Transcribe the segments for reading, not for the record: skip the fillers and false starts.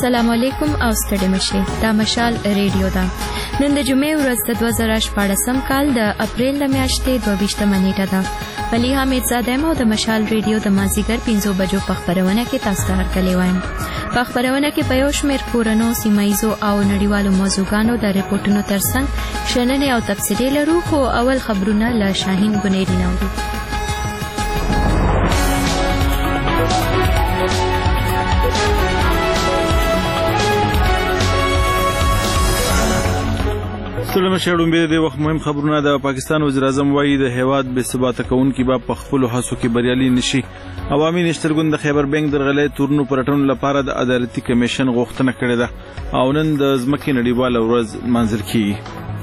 السلام علیکم او ستړي مشه دا مشال ریډیو ده. نن د جمعې ورځ د 2014 کال د اپریل د میاشتې 22 نیټه ده. ولی حمید زاده مو د مشال ریډیو د مازیګر 5 بجو په خبرونه کې تاسو ته هرکلی وایم. په خبرونه کې په یو شمېر کورنو سیمایزو او نړیوالو موضوعګانو د ریپورتونو ترڅنګ شننې او تفصیلي لرو، خو اول خبرونه له شاهین ګنیری نورو. سلام شهړم به د وخت مهم خبرونه. د پاکستان وزیر اعظم وایي د هیواد به ثبات کوونکي به په خپل هڅو کې بریالي نشي. عوامي نشترګون د خیبر بنک درغلې تورنو پرټون لپاره د عدالتي کمیشن غوښتنه کړې ده او نن د ځمکې نړیواله ورځ منځل کیږي.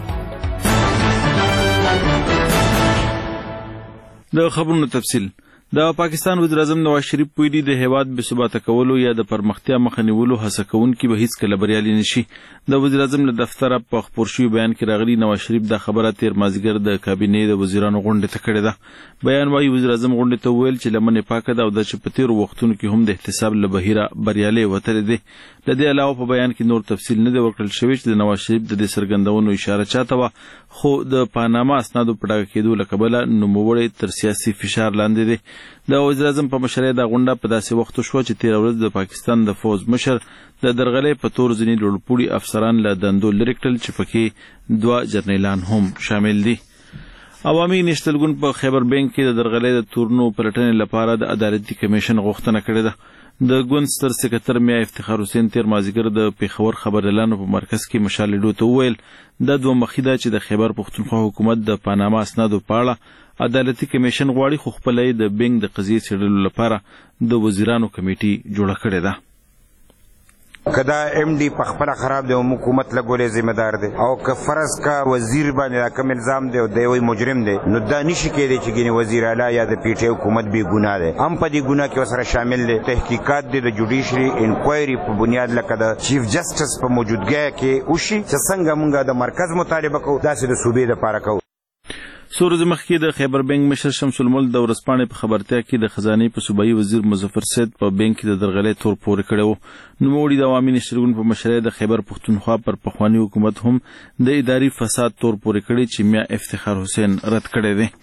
د خبرونو تفصیل. د پاکستان وزیر اعظم نواز شریف ویلي د هیواد به ثبات کولو یا د پرمختیا مخه نیولو هڅه کوونکي به هیڅ کله بریالي نشي. د وزیر اعظم له دفتره په خپور شوي بیان کې راغلي نواز شریف دا خبره تیر مازیګر د کابینې د وزیرانو غونډې ته کړې ده. بیان وايي وزیر اعظم غونډې ته وویل چې لمنې پاکه ده او د چې په تیرو وختونو کې هم د احتساب له بهیره بریالۍ وتلې ده. له دې علاوه په بیان کې نور تفصیل نه دی ورکړل شوی چې د نواز شریف د دې څرګندونو اشاره چاته وه، خو د پاناما اسنادو په ډاګه کېدو له کبله نوموړی تر سیاسي فشار لاندې دی. د وزیر اعظم په مشرۍ دا غونډه په داسې وخت شوه چې تېره ورځ د پاکستان د فوز مشر د درغلۍ په تور ځینې لوړپوړي افسران له دندو لرې کړل چې پکې 2 جرنیلان هم شامل دي. عوامي نشتلګون په خیبر بنک کې د درغلۍ د تورنو پلټنې لپاره د عدالتي کمیشن غوښتنه کړې ده. د ګوند ستر سکرټر میا افتخار حسین تیر مازیګر د پیښور خبريالانو په مرکز کې مشالېدو ته وویل دا دوه مخې ده چې د خیبر پښتونخوا حکومت د پاناما اسنادو په اړه عدالتي کمیشن غواړي، خو خپله یې د بنک د قضیې څېړلو لپاره د وزیرانو کمیټې جوړه کړې ده. کدا ایم ڈی په خپل خراب دی او حکومت لګولې ذمہ دار دی او که فرض کا وزیر باندې کوم الزام دی او دی وی مجرم دی نو دا نشي کېدی چې ګینه وزیر اعلی یا د پی ټی حکومت به ګناه دی هم په دې ګناه کې وسره شامل دی. تحقیقات دی د جوډیشري انکوایري په بنیاد لکه د چیف جسټس په موجودګۍ کې وشي چې څنګه مونږ د مرکز مطالبه کوو داسې د صوبې لپاره کوو. څو ورځې مخکې د خیبر بنک مشر شمس الملک د ورځپاڼې په خبرتیا کې د خزانې په صوبایي وزیر مظفر سید په بنک کې د درغلۍ تور پورې کړی و. نوموړي د عوامي نشترګون په مشرۍ د خیبر پښتونخوا پر پخواني حکومت هم د اداري فساد تور پورې کړی چې میا افتخار حسین رد کړی دی.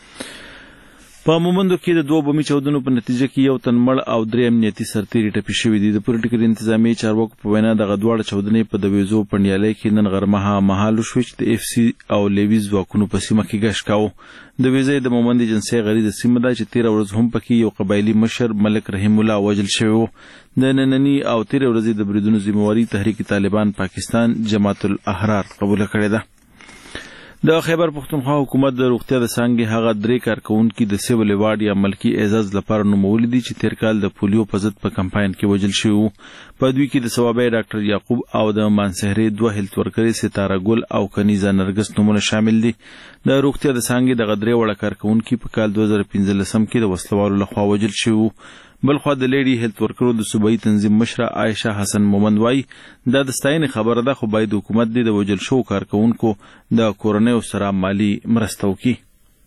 په مومندو کې د 2 بمي چاودنو په نتیجه کې یو تن مړ او 3 امنیتي سرتیري ټپي شوي دي. د پولیټیکل انتظامیې چارواکو په وینا دغه دواړه چاودنې په دویزو پنډیالۍ کې نن غرمه مهال وشوې چې د اف سي او لیوي ځواکونو په سیمه کې ګشت کاوه. د ویزې د مومند ایجنسۍ غریزه سیمه ده چې تېره ورځ هم پکې یو قبایلي مشر ملک رحیم الله وژل شوی و. د ننني او تېرې ورځې د بریدونو ذمهواري تحریک طالبان پاکستان جماعت الاحرار قبوله کړې ده. د خیبر پښتونخوا حکومت د روغتیا د څانګې هغه 3 کارکونکي د سیول ایوارډ یا ملکي اعزاز لپاره نومولي دي چې تېر کال د پولیو په ضد په کمپاین کې وژل شوي وو. په دوی کې د ثوابی ډاکټر یعقوب او د مانسهرې 2 هیلت ورکرې ستاره ګل او کنیزه نرګس نومونه شامل دي. د روغتیا د څانګې دغه 3 وړه کارکونکي په کال 2015 کې د وسلوالو لخوا وژل شوي وو. بلخوا د لیډي هیلت ورکرو د صوبایي تنظیم مشره عایشه حسن مومند وایي دا د ستاینې خبره ده، خو باید حکومت د وژل شوو کارکونکو د کورنیو سره مالي مرسته وکړي.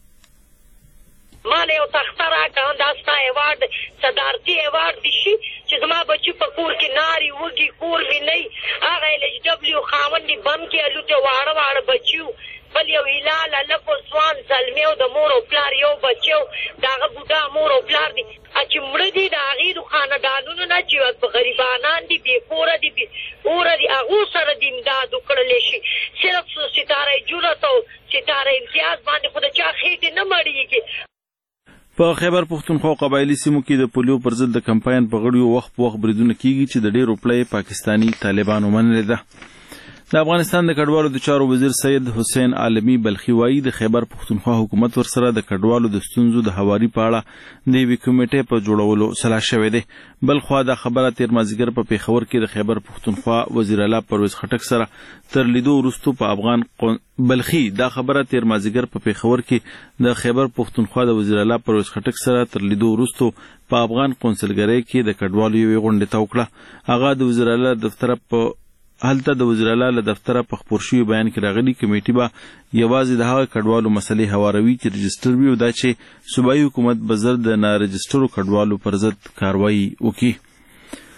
ما له یو تخته راکړه دا ستا ایوارډ صدارتي ایوارډ دي شي چې زما بچي په کور کې ناري وږي کور مې نه وي هغه ایل ایچ ډبلیو خاوند دي بم کې الوتې واړه واړه بچي وو بل یو هلال هلک و ځوان زلمی و د مور او پلار یو بچی و د هغه بوډا مور او پلار دي چې مړه دي د هغې د خاندانونو نه چې غریبانان دي بې کوره دي بې اوره دي هغو سره د امداد وکړلی شي. صرف ستاره جرأت او ستاره امتیاز باندې خو د چا خېټې نه مړېږي. په خیبر پښتونخوا قبایلي سیمو کې د پولیو پر ضد د کمپاین په غړیو وخت په وخت بریدونه کیږي چې د ډېرو پله پاکستاني طالبانو منلې ده. د افغانستان د کډوالو د چارو وزیر سید حسین عالمي بلخي وایي د خیبر پښتونخوا حکومت ورسره د کډوالو د ستونزو د هواري په اړه د یوې کمیټې په جوړولو سلا شوی دی. بلخوا دا خبره تیر مازیګر په پیښور کې د خیبر پښتونخوا وزیر اعلی پرویز خټک سره تر لیدو وروسته په بلخي دا خبره تیر مازیګر په پیښور کې د خیبر پښتونخوا د وزیر اعلی پرویز خټک سره تر لیدو وروسته په افغان قونسلګرۍ کې د کډوالو یوې غونډې ته وکړه. هغه د وزیر اعلی دفتر په هلته د وزیر اعلی له دفتره په خپور شوي بیان کې راغلي کمیټې به یوازې د هغه کډوالو مسلې هواروي چې رجسټر وي او دا چې صوبایي حکومت به زر د نارجسټرو کډوالو پر ضد کاروایي وکړي.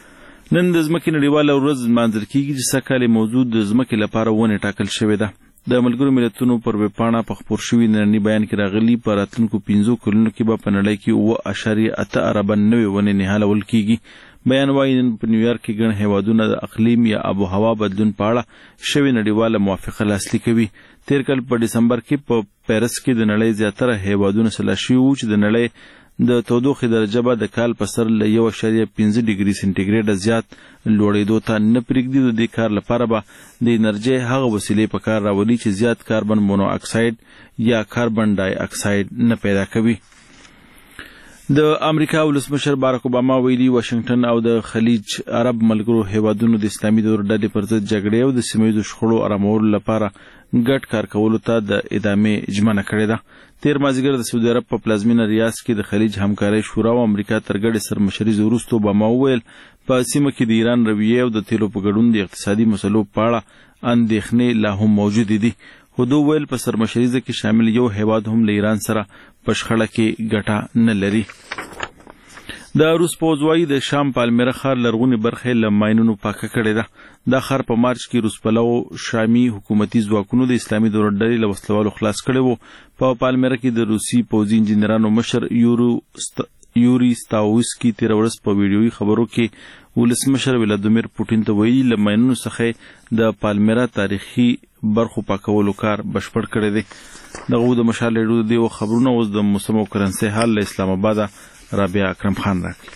نن د ځمکې نړیواله ورځ لمانځل کیږي چې سږکال موضوع د ځمکې لپاره ونې ټاکل شوې ده. د ملګرو ملتونو پر ویبپاڼه په خپور شوي ننني بیان کې راغلي په راتلونکو 5 کلونو کې به په نړۍ کې 7.8 اربه نوې ونې نهالول کیږي. بیان وايي نن په نیویارک کې ګڼ هیوادونه د اقلیم یا آب و هوا بدلون په اړه شوې نړیواله موافقه لاسلیک کوي. تیر کال په دسمبر کې په پیرس کې د نړۍ زیاتره هیوادونه سلا شوي وو چې د نړۍ د تودوخې درجه به د کال په سر له 1.5 ډیګري سنټیګریډ زیات لوړېدو ته نه پرېږدي. د دې کار لپاره به د انرژۍ هغه وسیلې په کار راولي چې زیات کاربن مونو اکساید یا کاربن ډای اکساید نه پیدا کوي. د امریکا ولسمشر باراک اوباما ویلي واشنگټن او د خلیج عرب ملګرو هیوادونو د اسلامي دور ډلې پر ضد جګړې او د سیمهییزو شخړو آرامولو لپاره ګډ کار کولو ته د ادامې ژمنه کړې ده. تیر مازدیګر د سعودي عرب په پلازمینه ریاض کې د خلیج همکارۍ شورا او امریکا تر ګډې سرمشرۍ وروسته اوباما وویل په سیمه کې د ایران رویې او د تیلو په ګډون د اقتصادي مسلو په اړه اندېښنې لا هم موجودې دي. خو دوی ویل په سرمشریزه کې شامل یو هیواد هم له ایران سره په شخړه کې ګټه نه لري. د روس پوځ وايي د شام پالمیره ښار لرغونې برخې له ماینونو پاکه کړې ده. دا ښار په مارچ کې روس پلو شامي حکومتي ځواکونو د اسلامي دور ډلې له وسلوالو خلاص کړی وو. په پالمیره کې د روسي پوځي انجینرانو مشر یوري ستاوسکي تیر ورځ په ویډیويي خبرو کې ولسمشر ولادیمیر پوټین ته ویلي له ماینونو څخه د پالمیره تاریخي برخو پاکولو کار بشپړ کړی دی. دغه د مشال ډېرو دی خبرونه اوس د موسم او کرنسي حال له اسلام آباد رابعه اکرم خان راکړي.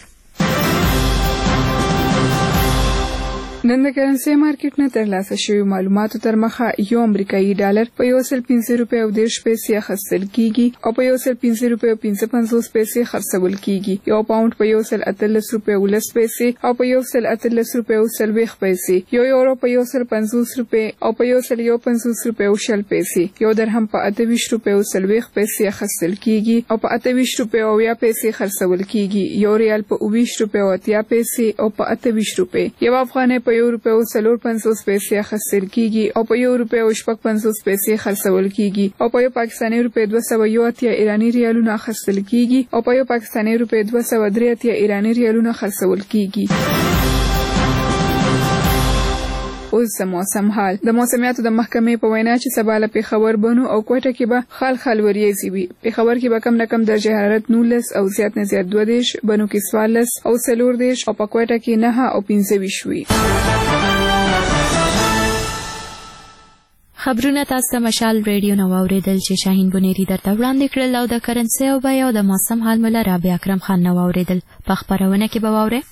نن د کرنسي مارکیټ نه ترلاسه شوی معلوماتو تر مخه یو امریکایي ډالر په 1.50 روپۍ او 10 پیسې اخیستل کیږي او په 1.50 روپۍ او 55 پیسې خرڅول کیږي. یو پاوند په 1.13 روپۍ او 10 پیسې او په 1.13 روپۍ او 40 پیسې، یو یورو په 1.50 روپۍ او په 1.50 روپۍ او 10 پیسې، یو درهم په 28 روپۍ او 40 پیسې اخیستل کیږي او په 28 روپۍ او 10 پیسې خرڅول کیږي. یو ریال په 20 روپۍ او 80 پیسې او په 28 روپۍ، یو افغانۍ په 1 روپۍ او 54 پیسې اخیستل کیږي او په 1 روپۍ او 55 پیسې خرڅول کیږي او په 1 پاکستاني روپۍ 280 ایرانی ریالونه اخیستل کیږي او په 1 پاکستاني روپۍ 283 ایرانی ریالونه خرڅول کیږي. اوس د موسم حال. د موسمیاتو د محکمې په وینا چې سبا له پېښور، بنو او کوټه کې به خال وریځي وي. پېښور کې به کم نه کم درجه حرارت 19 او زیات نه زیات 22، بنو کې 14 او 14 او په کوټه کې 9 او 15 وي. خبرونه تاسو مشال ریډیو نو اوریدل چې شاهین بنيري درته وړاندې کړل او د کرنسي او بیا د موسم حال مله رابعه اکرم خان نو اوریدل. په خبرونه کې به واورئ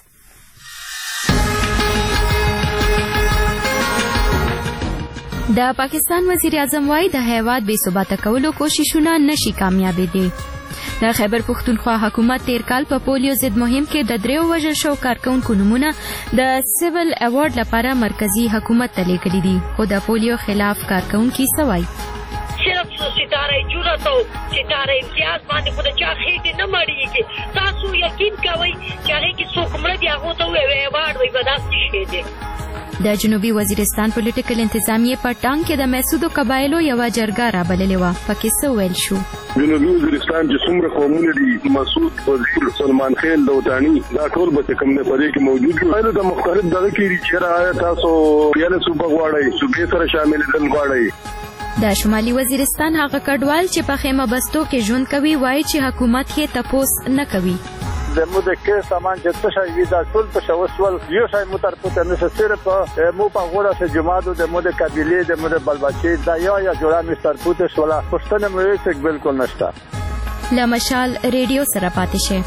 د پاکستان وزیر اعظم وايي د هیواد بې ثباته کولو کوششونه نشي کامیابېدي. د خیبر پښتونخوا حکومت تیر کال په پولیو ضد مهم کې د 3 وژل شو کارکونکو نمونه د سیول ایوارډ لپاره مرکزی حکومت ته لیږلي دي، خو د پولیو خلاف کارکونکي سوای صرف ستاره جرأت او ستاره امتیاز باندې خو د چا خېټه نه مړیږي. تاسو یقین کوئ چې هغه کې څوک مړ دی هغه ته ایوارډ وي بداسي شي دي. د جنوبي وزیرستان پولیټیکل انتظامیه په ټانګ کې د محسودو قبایلو یو جرګه را بللې و. پکې څه ویل شو؟ جنوبي وزیرستان چې څومره قومونه دي، مسعود وزیر، سلمان خیل، دوتانی، دا ټول به کوم نه پدې کې موجود دي. دا د مختلف دغه کې چې راځي تاسو یاله صوبه غواړئ، صوبې سره شامل دي غواړئ. د شمالي وزیرستان هغه کډوال چې په خیمه بستو کې ژوند کوي وایي چې حکومت یې تپوس نه کوي. د موده کې سامان چې څه شي وي دا ټول په شوسول یو شای متر پته نه صرف مو په غوړه سه جماعت د موده قبيله د موده بلبچي دا یا جوړه مستر پته ولا پښتنه مې څه بالکل نشته. لمشال ریډیو سره پاتې شه.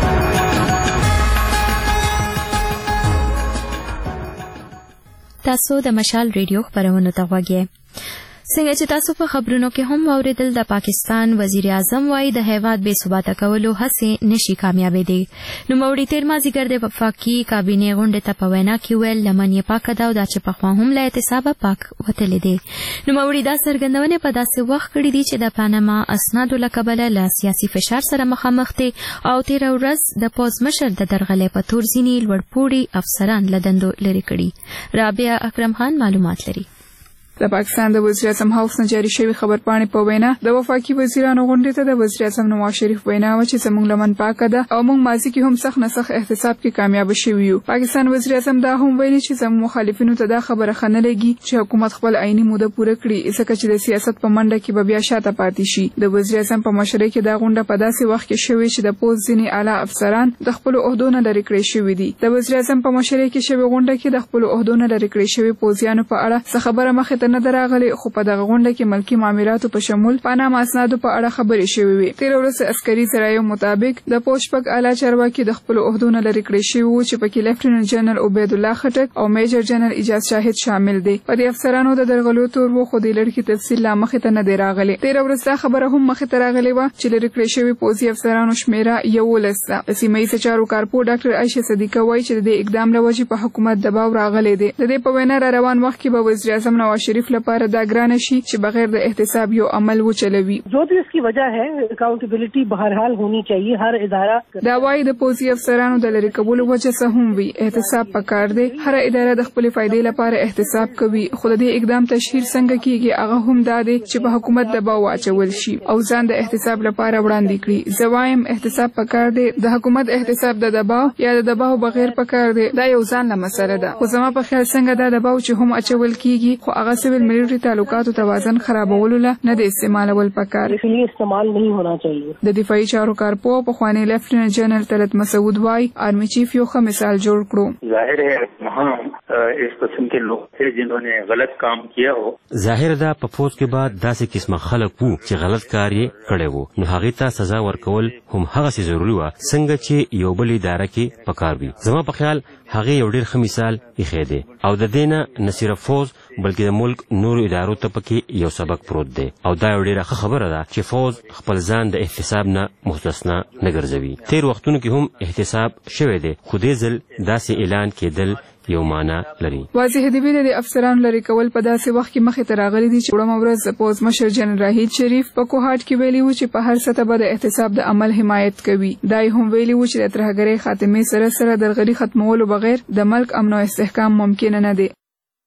تاسو د مشال ریډیو خبرونه ته وګورئ. څنګه چې تاسو په خبرونو کې هم واوریدل د پاکستان وزیر اعظم وايي د هیواد بې ثباته کولو هڅې نشي کامیابېدي. نوموړي تیر مازدیګر د وفاقي کابینې غونډې ته په وینا کې ویل لمن یې پاکه ده او دا چې پخوا هم له اعتصابه پاک وتلې دي. نوموړي دا څرګندونې په داسې وخت کړې دي چې د پاناما اسنادو له کبله له سیاسي فشار سره مخامخ دي او تیر ورځ د پوځ مشر د درغلې په تور ځینې لوړپوړي افسران له دندو لرې کړي. رابعه اکرم خان معلومات لري. د پاکستان د وزیر اعظم هاوس نه جاری شوی خبرپاڼې په وینا د وفاقي وزیرانو غونډې ته د وزیر اعظم نواز شریف وینا و چې زموږ لمن پاکه ده او موږ ماضي کې هم سخت نسخ احتساب کې کامیاب شوي یو. پاکستان وزیر اعظم دا هم ویلي چې زموږ مخالفینو ته دا خبره خنه لګي چې حکومت خپل عیني موده پوره کړي ځکه چې د سیاست په منډه کې به بیا شاته پاتې شي. د وزیر اعظم په مشرۍ کې دا غونډه په داسې وخت کې شوې چې د پوز ځینې اعلی افسران د خپل عہدو نه لرې کړی شوي دي. د وزیر اعظم په مشرۍ کې شوې غونډه کې د خپل عہدو نه لرې کړی شوي پوزیانو په اړه څه خبره مخې ته نه دراغلي، خو په دغه غونډه کې ملکی معاملاتو په شمول پاناما اسنادو په اړه خبرې شوې وي. تیر ورځ عسکري ذرایعو مطابق د پوشپک اعلی چارواکي د خپل عہدو نه لرې کړی شوي وو چې پکې لیفټیننټ جنرال عبید الله خټک او میجر جنرال اجاز شاهد شامل دي. په دې افسرانو د درغلو تور وو خو د لړکی تفصیل لا مخې ته نه دی راغلی. تیر ورځ دا خبره هم مخې ته راغلی و چې لرې کړی شوي پوځي افسرانو شمیره 11 ده. د سیمه ییزو چارو کارپو ډاکټر عائشه صدیقه وایي چې د اقدام له وجې په حکومت دباو راغلی دی. د دې په وینا را روان وخت کې به وزیر اعظم نواز شریف لپاره دا ګران شي چې بغیر د احتساب یو عمل وچلوي. جو بھی اس کی وجہ ہے اکاؤنٹیبلٹی بہرحال ہونی چاہیے. ہر ادارہ دا وایي د پوځي افسرانو د لرې کولو وجه څه هم وي، احتساب پکار دی. هر اداره د خپل فائدې لپاره احتساب کوي، خو د دې اقدام تشهیر څنګه کیږي هغه هم دا دی چې په حکومت دباو واچول شي او ځان د احتساب لپاره وړاندې کړي. زوایم احتساب پکار دی، د حکومت احتساب د دباو یا د دباو بغیر پکار دی. دا یو ځان له مسله ده، خو زما په خیال څنګه دا دباو چې هم اچول کیږي خو هغه سیویل ملټری تعلقاتو توازن خرابولو له نه د استعمالول پکار. اسلیے استعمال نہیں ہونا چاہیے. د دفاعي چارو کارپو په خوانی لیفټیننټ جنرال طلعت مسعود وای آرمی چیف یو ښه مثال جوړ کړو. ظاهر ہے وہاں اس قسم کے لوگ تھے جنہوں نے غلط کام کیا ہو. ظاهر ده په فوج کې بعد داسې قسمه خلک وو چې غلط کار یې کړی وو، نو هغې ته سزا ورکول هم هغسې ضروري وه څنګه چې یو بل اداره کې پکار وي. زما په خیال هغې یو ډېر ښه مثال ایښی دی او د دې نه صرف فوج بلکې د ملک نورو ادارو ته پکې یو سبق پروت دی او دا یو ډېره ښه خبره ده چې فوج خپل ځان د احتساب نه مستثنا نه ګرځوي. تیر وختونو کې هم احتساب شوی دی خو دې ځل داسې اعلان کېدل یو معنا لري. واضح دی د افسرانو لري کول په داسې وخت کې مخې ته راغلي دي چې وړمه ورځ د پوز مشر جنرال راهید شریف په کوهاټ کې ویلي و چې په هر سطح به د احتساب د عمل حمایت کوي. دا هم ویلي و چې د ترهګرۍ خاتمې سره درغلي ختمولو بغیر د ملک امن او استحکام ممکن نه دی.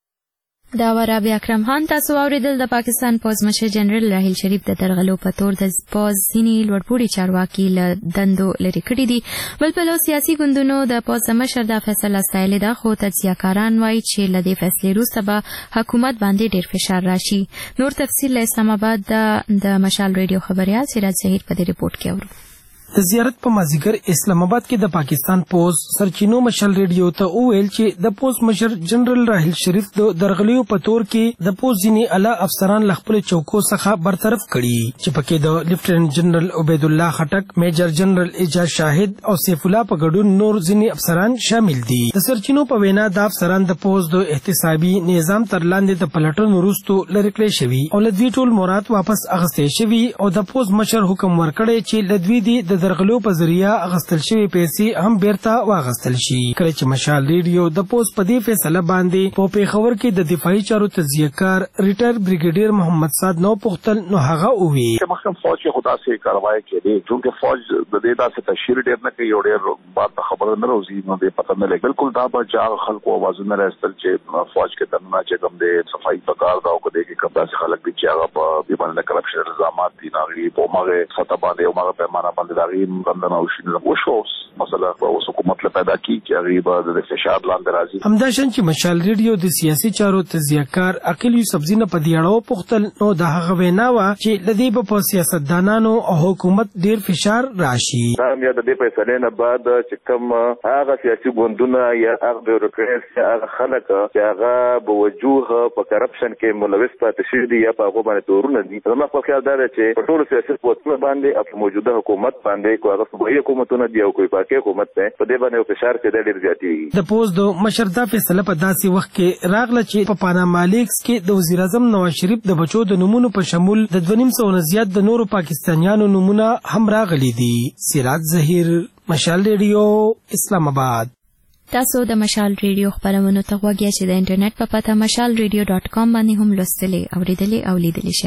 دا ورابع اکرم خان تاسو اوریدل. د پاکستان پوز مشر جنرال راهیل شریف د درغلو په تور د پوز ځینې لوړپوړي چارواکي له دندو لرې کړي دي. بل پلو سیاسي ګوندونو د پوز مشر دا فیصله ستایلې ده، خو تجزیه‌کاران وایي چې له دې فیصلې وروسته به حکومت باندې ډېر فشار راشي. نور تفصیل له اسلام آباد د مشال ریډیو خبريال سراج ظهیر په دې ریپورت کې اورو. د زیارت په مازیګر اسلام آباد کې د پاکستان پوز سرچینو مشال ریډیو ته وویل چې د پوز مشر جنرال راهیل شریف د درغلیو په تور کې د پوز ځینې اعلی افسران له خپل چوکو څخه برطرف کړي چې پکې د لیفټیننټ جنرال عبید الله خټک، میجر جنرال اجاز شاهد او سیف الله په ګډون نور ځینې افسران شامل دي. د سرچینو په وینا د افسران د پوز د احتسابي نظام تر لاندې د پلټن وروسته لرې کړی شوي او له دوی ټول مراد واپس اخیستل شوي او د پوز مشر حکم ورکړی چې له دوی د درغلو په ذریعہ اغستل شوی پیسې هم بیرته واغستل شي. کله چې مشال ریډیو د پوز په دې فیصله باندې په پیښور کې د دفاعي چارو تجزیه‌کار ریټایر بریګیډیر محمد صاد نو پختل نو هغه وی چې محکم فوج کې خدا سے کاروائی کړي چونکه فوج د دې داسې تشهیر ډیر نه کوي او ډیر بعد خبره نه روزي نو دې پته نه لګي. بالکل دا به جار خلکو आवाज نه راستل چې فوج کې دنه چې کوم دې صفائی پکار دا او کدي کې کوم خلک دي چې هغه په دې باندې کرپشن الزامات دي ناغي په ماغه سطح باندې او ماغه پیمانه باندې داغي بندنه او شنو وشوس مثلا اوس حکومت له پیدا کی چې غیبه د فشار لاندې راځي. همداشان چې مشال ریډیو د سیاسي چارو تجزیه‌کار عقیل یوسفزی نه په دې اړه پوښتل نو د هغه وینا وا چې لدی په سیاستدانانو او حکومت ډیر فشار راشي. دا بیا د دې فیصلې نه بعد چې کوم هغه سیاسي ګوندونه یا هغه بیوروکراسي هغه خلک چې هغه په وجوه په کرپشن کې ملوث پاتې شي دي یا په هغه باندې تورونه دي. زما په خیال دا چې په ټول سیاسي قوتونو باندې په موجوده حکومت باندې کومه صوبایي حکومتونه دی او کوئی پاکي حکومت ته په دې باندې فشار کې ډېر زیاتېږي. د پوز د مشردا فیصله په داسې وخت کې راغله چې په پاناما لیکس کې د وزیر اعظم نواز شریف د بچو د نمونو په شمول د 2.5 نه زیات د نورو پاکستانیانو نمونه هم راغلي دي. سراج ظهیر، مشال ریډیو، اسلام آباد. تاسو د مشال ریډیو خبرونه ته غوږی چې د انټرنیټ په پته mashalradio.com باندې هم لوستلی او لیدلی او لیدلی شئ.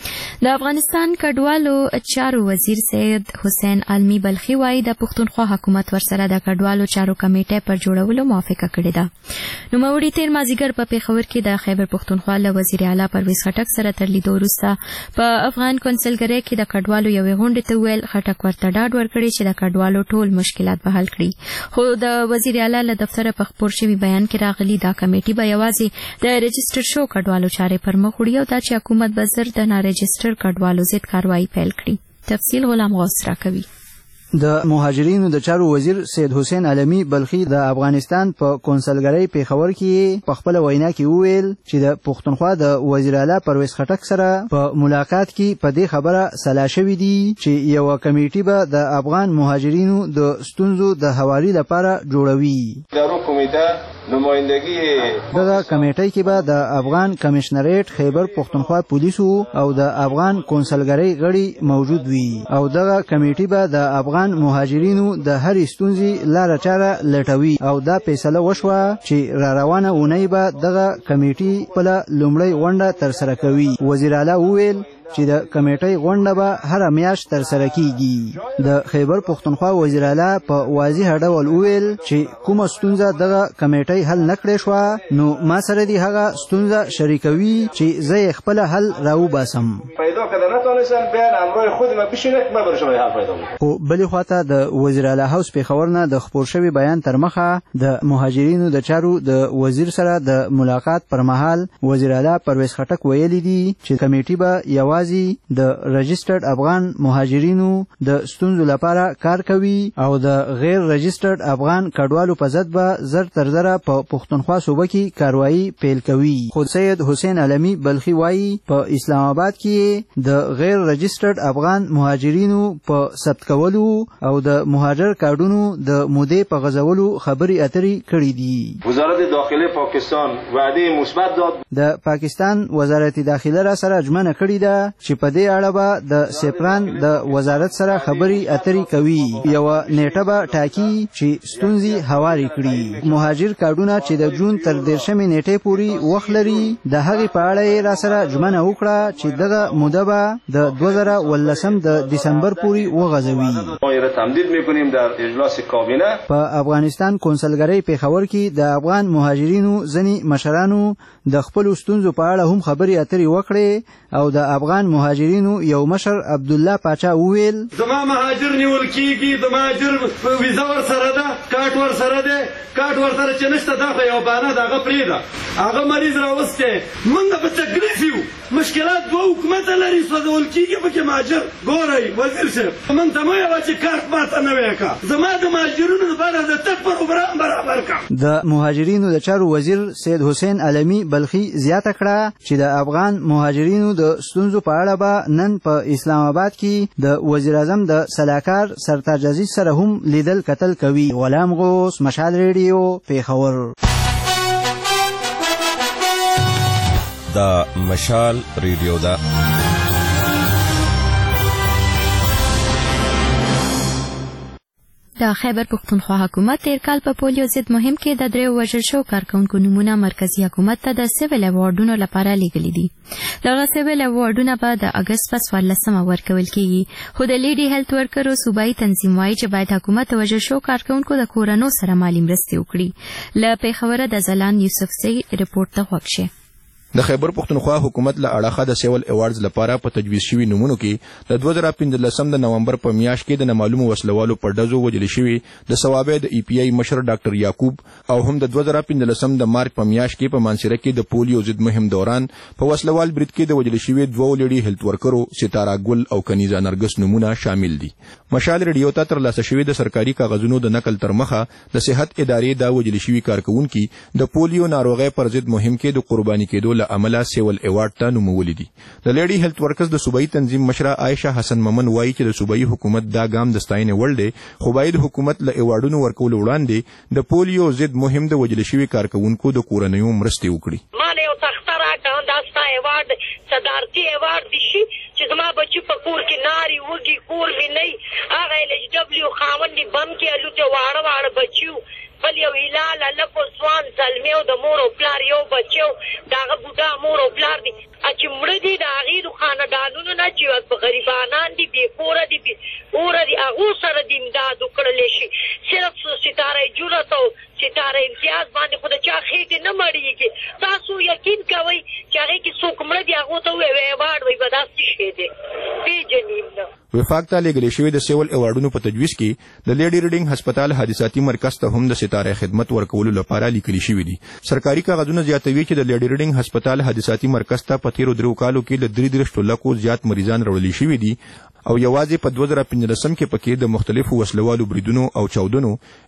د افغانستان کډوالو چارو وزیر سید حسین علمی بلخی وايي د پښتونخوا حکومت ورسره د کډوالو چارو کمیټه پر جوړولو موافقه کړې ده. نوموړي تیر مازیګر په پیښور کې د خیبر پښتونخوا له وزیر اعلی پرویز خټک سره تر لیدو وروسته په افغان کونسلګرۍ کې د کډوالو یوې غونډې ته ویل خټک ورته ډاډ ورکړي چې د کډوالو ټول مشکلات به حل کړي. خو د وزیر اعلی له دفتره په خپور شوي بیان کې راغلي دا کمیټه به یوازې د رجسټر شو کډوالو چارې پر مخ وړي او دا چې حکومت به زر د نارجسټر کډوالو ضد کاروایی پیل کړي. تفصیل غلام غوث راکوي. د مهاجرینو د چارو وزیر سید حسین علمی بلخی د افغانستان په کونسلګرۍ پیښور کې په خپل وینا کې وویل چې د پښتونخوا د وزیر اعلی پرویز خټک سره په ملاقات کې په دې خبره سلا شوې دي چې یو کمیټه به د افغان مهاجرینو د ستونزو د حوالې لپاره جوړوي. دغه کمیټه کې به د افغان کمشنریټ خیبر پښتونخوا پولیسو او د افغان کونسلګرۍ غړي موجود وي او دغه کمیټه به د افغان مهاجرینو د هرې ستونزې لاره چاره لټوي او دا فیصله وشوه چې را روانه اونۍ به دغه کمیټې خپله لومړۍ غونډه ترسره کوي. وزیر اعلی وویل چې د کمیټې غونډه به هر میاشت ترسره کیږي. د خیبر پښتونخوا وزیر اعلی په واضح ډول وویل چې کومه ستونزه دغه کمیټې حل نکړې شوه نو ما سره دی هغه ستونزه شریکوي چې زه یې خپل حل راوباسم. خو بلې خواته د وزیر اعلی هاوس پیښور نه د خپور شوي بیان تر مخه د مهاجرینو د چارو د وزیر سره د ملاقات پر مهال وزیر اعلی پرویز خټک ویلي دي چې کمیټې به یوازې د رجسټرډ افغان مهاجرینو د ستونزو لپاره کار کوي او د غیر رجسټرډ افغان کډوالو په ضد به زر تر زره په پښتونخوا صوبه کې کاروایی پیل کوي. خو سید حسین علمی بلخی وايي په اسلام آباد کې د غیر رجسټرډ افغان مهاجرینو په ثبت کولو او د مهاجر کارډونو د مودې په غځولو خبرې اترې کړې دي. وزارت داخله پاکستان وعده مثبت داد. د پاکستان وزارت داخله را سره ژمنه کړې ده چې په دې اړه به د سپران د وزارت سره خبرې اترې کوي. یو نیټه به ټاکي چې ستونزې هوارې کړي. مهاجر کارډونه چې د جون تر 13 نیټې پورې وخت لري د هغې په اړه را سره ژمنه وکړه چې دغه موده به د 2019 د دسمبر پورې وغځوي. تمدید میکنیم در اجلاس کابینه. په افغانستان کونسلګرۍ پیښور کې د افغان مهاجرینو ځینې مشرانو د خپل ستونزو په اړه هم خبرې اترې وکړې او د افغان مهاجرینو یو مشر عبدالله پاچا وویل زما مهاجر نیول کیږي د مهاجر ویزا ور سره ده کارت ور سره ده کارت ور سره چې نشته دا خو یو بانه دغه پرېږده هغه مریض راوسته موږ په تکلیف یو مشکلات دوه حکومت لري سوځول کیږي پکې مهاجر ګورئ وزیر صاحب من ته مې وایي چې کارت ماته نه وکړه زما د مهاجرینو لپاره د تک برابر کړه. د مهاجرینو د چارو وزیر سید حسین علمی بلخی زیاته کړه چې د افغان مهاجرینو د ستونزو په اړه به نن په اسلام آباد کې د وزیر اعظم د سلاکار سرتاج عزیز سره هم لیدل کتل کوي. غلام غوث مشال ریډیو پیښور. دا مشال ریډیو دا د خیبر پښتونخوا حکومت تیر کال په پولیو ضد مهم کې د دریو وژل شو کارکونکو نمونه مرکزی حکومت ته د سیویل ایوارډونو لپاره لیږلي دي. دغه سیویل ایوارډونه به د اګست په 14 ورکول کیږي. خو د لیډي هیلث ورکرو صوبایي تنظیم وايي چې باید حکومت د وژل شو کارکونکو د کورونو سره مالي مرستې وکړي. له پیښوره د زلان یوسفزۍ رپورټ ته غوږ شئ. د خیبر پښتونخوا حکومت له اړخه د سیول ایوارډز لپاره په تجویز شوي نمونو کې د 2015 د نومبر په میاشت کې د نامعلومو وسلوالو په ډزو وژل شوي د صوابع د ای پی آی مشر ډاکټر یعقوب او هم د 2015 د مارچ په میاشت کې په مانسیره کې د پولیو ضد مهم دوران په وسلوال برید کې د وژل شوي دوه لیډي هیلث ورکرو ستاره ګل او کنیزه نرګس نمونه شامل دي. مشال ریډیو ته ترلاسه شوي د سرکاري کاغذونو د نقل تر مخه د صحت ادارې دا وژل شوي کارکونکي د پولیو ناروغۍ پر ضد مهم کې د قرباني کېدو له امله سیول ایوارډ ته نومولي دي. د لیډي هیلث ورکرز د صوبایي تنظیم مشره عایشه حسن ممن وایي چې د صوبایي حکومت دا ګام د ستاینې وړ دی خو باید حکومت له ایوارډونو ورکولو وړاندې د پولیو ضد مهم د وژل شوي کارکونکو د کورنیو مرستې وکړي. ما له یو تخته راکړه دا ستا ایوارډ صدارتي ایوارډ دي شي چې زما بچي په کور کې ناري وږي کور مې نه هغه ایل ایچ ډبلیو خاوند بم کې الوته واړه بچیو بل یو هلال لکو سوان سلمې او د مور او پلار یو بچو دغه بوډا مور او پلار دي چې مړه دي د هغې د خاندانونو هغو ته ووایي ایوارډ وایي به دا څه شی دی پېژني نه. وفاق ته لېږلې شوې د سیول ایوارډونو په تجویز کې د لیډي ریډینګ هسپتال حادثاتي مرکز ته هم د ستاره خدمت ورکولو لپاره لیکلي شوي دي. سرکاري کاغذونه زیاتوي چې د لیډي ریډینګ هسپتال حادثاتي مرکز ته په تیرو 3 کالو کې له 33 لکو زیات مریضان راوړل شوي دي او یوازې په 2015 کې پکې د مختلفو وسلوالو بریدونو او چاودنو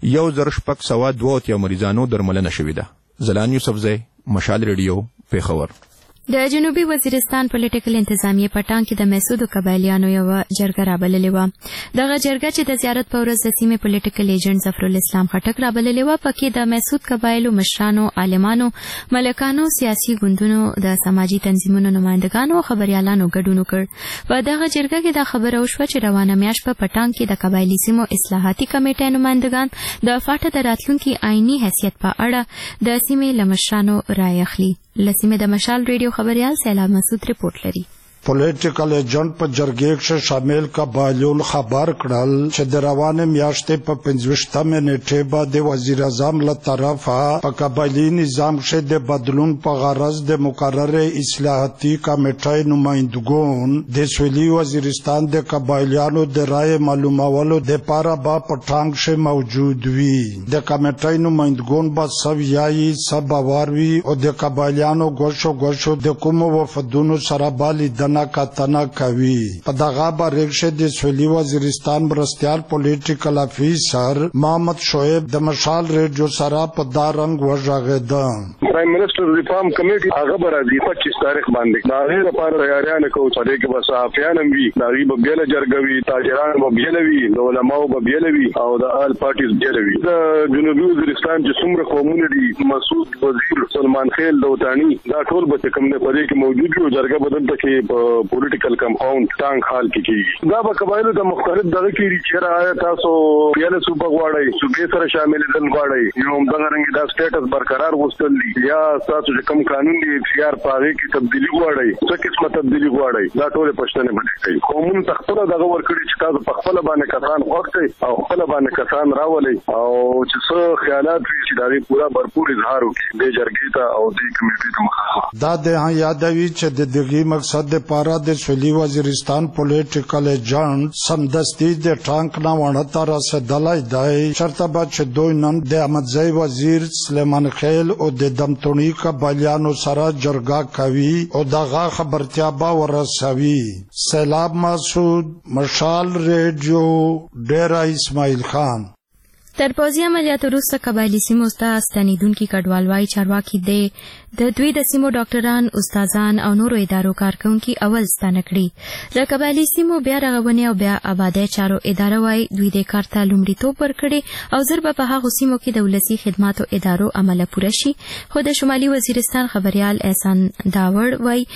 1602 مریضانو درملنه شوې ده. زلان یوسفزی، مشال ریډیو، پیښور. د جنوبي وزیرستان پولیټیکل انتظامیه په ټانګ کې د محسودو قبایلیانو یو جرګه رابللې وه. دغه جرګه چې د زیارت په ورځ د سیمې پولیټیکل ایجنټ ظفرالاسلام خټک رابللې وه، پکې د محسود قبایلو مشرانو، عالمانو، ملکانو، سیاسي ګوندونو، د سماجي تنظیمونو نمایندګانو او خبریالانو ګډون وکړ. په دغه جرګه کې دا خبره وشوه چې روانه میاشت په ټانګ کې د قبایلي سیمو اصلاحاتي کمیټې نمایندګان د فاټه د راتلونکي آئیني حیثیت په اړه د سیمې له مشرانو رایه اخلي. له سیمې د مشال ریډیو خبریال سیلاب مسعود رپورټ لري. پولیټیکل ایجنټ په جرګې کې شامل قبایلون خبر کړل چې د روانې میاشتې په 25مه نیټې باندې وزیر اعظم له طرفه په قبایلي نظام کې د بدلون په غرض د مقرره اصلاحاتي کمیټې نمائندګان د سویلي وزیرستان د قبایلیانو د رائے معلومولو لپاره په ټانګ کې موجود وي. د کمیټې نمائندګان به سویایي سباوروي او د قبایلیانو ګوشو د کوم وفدونو سره بالیدنه کتنه کوي. په دغه باره کې د سویلي وزیرستان مرستیال پولیټیکل افیسر محمد شعیب د مشال ریډیو سره په دا رنګ وژغېده. پرایم منسټر ریفارم کمیټي هغه به راځي 25 تاریخ باندې دا غیر لپاره تیاریان کوي چې دغه به صحافیان هم وي، دا غي به بیل جرګوي، تاجران به بیل وي، علماء به بیل وي او د آل پارټیز بیل وي. د جنوبي وزیرستان چې څومره قومونه دي، مسعود وزیر، سلمان خیل دوتانی، دا ټول به کوم نه پدې کې موجود وي. جرګه بدل ته کې پولیټیکل کمپاوند ټانګ حال کې کیږي. دا به قبایلو د مختلف دغه کې چې راځي تاسو یاله صوبه غواړئ، صوبې سره شامل دي غواړئ، یو دغه رنګ دا سټیټس برقرار وستل دي یا تاسو چې کوم قانون دی اختیار پاره کې تبدیلی غواړئ، څه قسمه تبدیلی غواړئ، دا ټول پښتنه باندې کوي. قومون تخپل دغه ورکړي چې تاسو په خپل باندې کسان وخت او خپل باندې کسان راولي او چې څه خیالات وي چې دا پورا भरपूर اظهار وکړي د جرګې ته او د کمیټې ته. دا د یادوي چې د دغه مقصد لپاره د سویلي وزیرستان پولیټیکل ایجنټ سمدستي د ټانک نه ونه تر رسیدلای دی. چرته به چې دوی نن د احمدزی وزیر سلیمان خیل او د دمتونی قبایلیانو سره جرګه کوي او دغه خبرتیا به ورسوي. سیلاب مسعود، مشال ریډیو، ډیره اسماعیل خان. تر پوځي عملیاتو وروسته قبایلي سیمو ته ستنېدونکي کډوال وايي چارواکي د دوی د سیمو ډاکټران، استادان او نورو ادارو کارکونکي اول ستانه کړي. د قبایلي سیمو بیا رغونې او بیا آبادۍ چارو اداره وايي دوی د کار ته لومړیتوب ورکړي او ژر به په هغو سیمو کې د ولسي خدماتو ادارو عمله پوره شي. خو د شمالي وزیرستان خبریال احسان داوړ وايي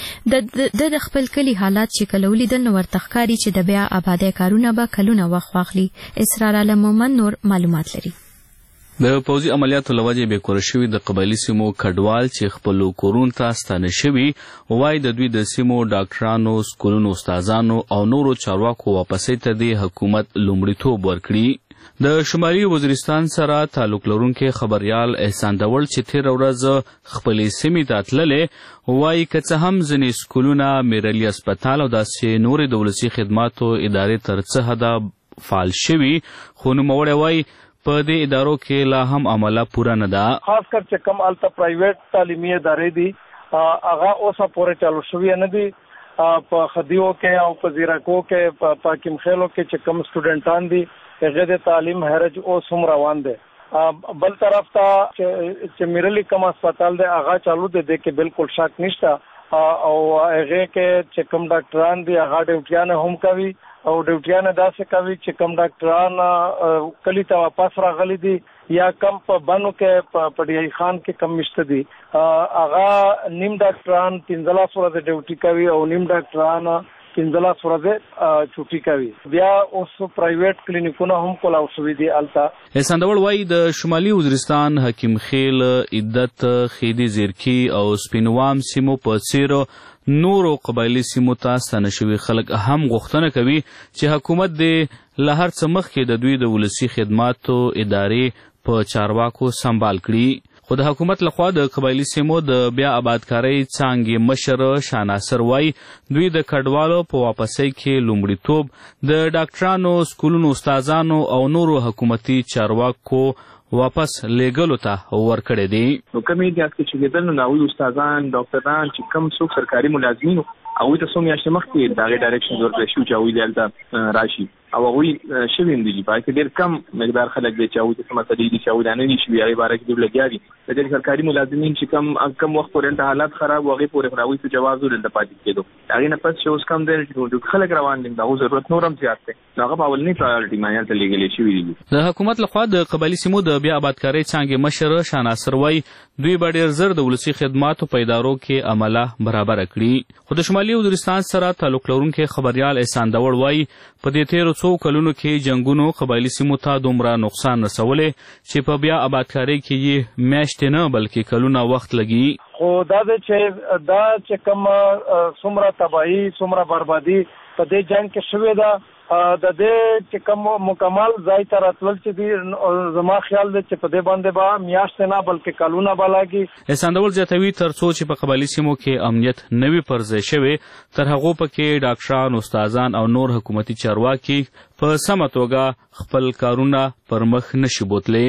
د خپل کلي حالات چې کله ولیدل نو ورته ښکاري چې د بیا آبادۍ کارونه به کلونه وخت واخلي. اسرار عالم مومن نور معلومات لري. د پوځي عملیاتو لوجې بې کوره شوي د قبایلي سیمو کډوال چې خپلو کورونو ته ستانه شوي وایي د دوی د سیمو ډاکټرانو، سکولونو استادانو او نورو چارواکو واپسۍ ته د حکومت لومړیتوب ورکړي. د شمالي وزیرستان سره تعلق لرونکي خبریال احسان داوړ چې تېره ورځ خپلې سیمې ته تللی وایي که څه هم ځینې سکولونه، میرلي اسپتال او داسې نورې د ولسي خدماتو ادارې تر څه حده فعال شوي، خو نوموړی وایي په دې ادارو کې لا هم عمله پوره نه ده. خاص کر چې کوم الته پرایویټ تعلیمي ادارې دي هغه اوسه پورې چالو شوي نه دي. په خدیو کې او په زیراکو کې په حکیم خیلو کې چې کوم سټوډنټان دي هغه د تعلیم هرج اوس هم روان دي. بل طرف ته چې میرلی کوم هسپتال دی هغه چالو دی کې بالکل شک نشته او هغه کې چې کوم ډاکټران دي هغه ډیوټیان هم کوي او ډیوټیان داسې کوي چې کم ډاکټران کلی ته واپس راغلي دي یا کم په بانو کې په ډیای خان کې کم مشته دي هغه نیم ډاکټران 15 ورځې ډیوټي کوي او نیم ډاکټران 15 ورځې چوټي کوي. بیا اوس پرایویټ کلینیکونه هم کولاو شوي دي الته. احسان داوړ وایي د شمالي وزیرستان حکیم خیل، عدت، خیدي زیرکي او سپینوام سیمو په څیر نورو قبایلي سیمو ته ستانه شوي خلک هم غوښتنه کوي چې حکومت د له هر څه مخکې د دوی د ولسي خدماتو ادارې په چارواکو سمبال کړي. خو د حکومت لخوا د قبایلي سیمو د بیا آبادکارۍ څانګې مشر شاه ناصر وایي دوی د کډوالو په واپسۍ کې لومړیتوب د ډاکټرانو، سکولونو استادانو او نورو حکومتي چارواکو واپس لیږلو ته ورکړی دی. نو کوم ایریاز کې چې کېدل نو هغوی استادان، ډاکټران چې کوم څوک سرکاري ملازمین هغوی ته څو میاشتې مخکې د هغې ډایرکشن ورکړی شو چې هغوی دلته راشي او هغوی شوي هم دي چې په هغې کې ډېر کم مقدار خلک دی چې هغوی ته څه مسلې دي چې هغوی دا نه دي شوي هغې باره کې دوی لګیا دي. د ډېر سرکاري ملازمین چې کم وخت پورې هلته حالات خراب و هغې پورې هغوی ته جواز و دلته پاتې کېدو. هغې نه پس چې اوس کم دی چې خلک روان دي د هغو ضرورت نور هم زیات دی نو هغه په اولنۍ پرایورټي باندې هلته لېږلې شوي دي. د حکومت لخوا د قبایلي سیمو د بیا آبادکارۍ څانګې مشر شاه ناصر وایي دوی به ډېر زر د ولسي خدماتو په ادارو کې عمله برابره کړي. خو د شمالي وزیرستان سره تعلق لرونکی خبریال احسان داوړ وایي په دې تېرو څو کلونو کې جنګونو قبایلي سیمو ته دومره نقصان رسولی چې په بیا آبادکارۍ کې یې میاشتې نه بلکې کلونه وخت لګي. خو دا چې کوم څومره تباهي څومره بربادي په دې جنګ کې شوې ده د دې چې کوم مکمل ځای ته راتلل چې دي زما خیال دی چې په دې باندې به میاشتې نه بلکې کلونه به لاګي. احسان ډول زیاتوي تر څو چې په قبایلي سیمو کې امنیت نه وي پر ځای شوی تر هغو پکې ډاکټران، استادان او نور حکومتي چارواکي په سمه توګه خپل کارونه پر مخ نشي بوتلی.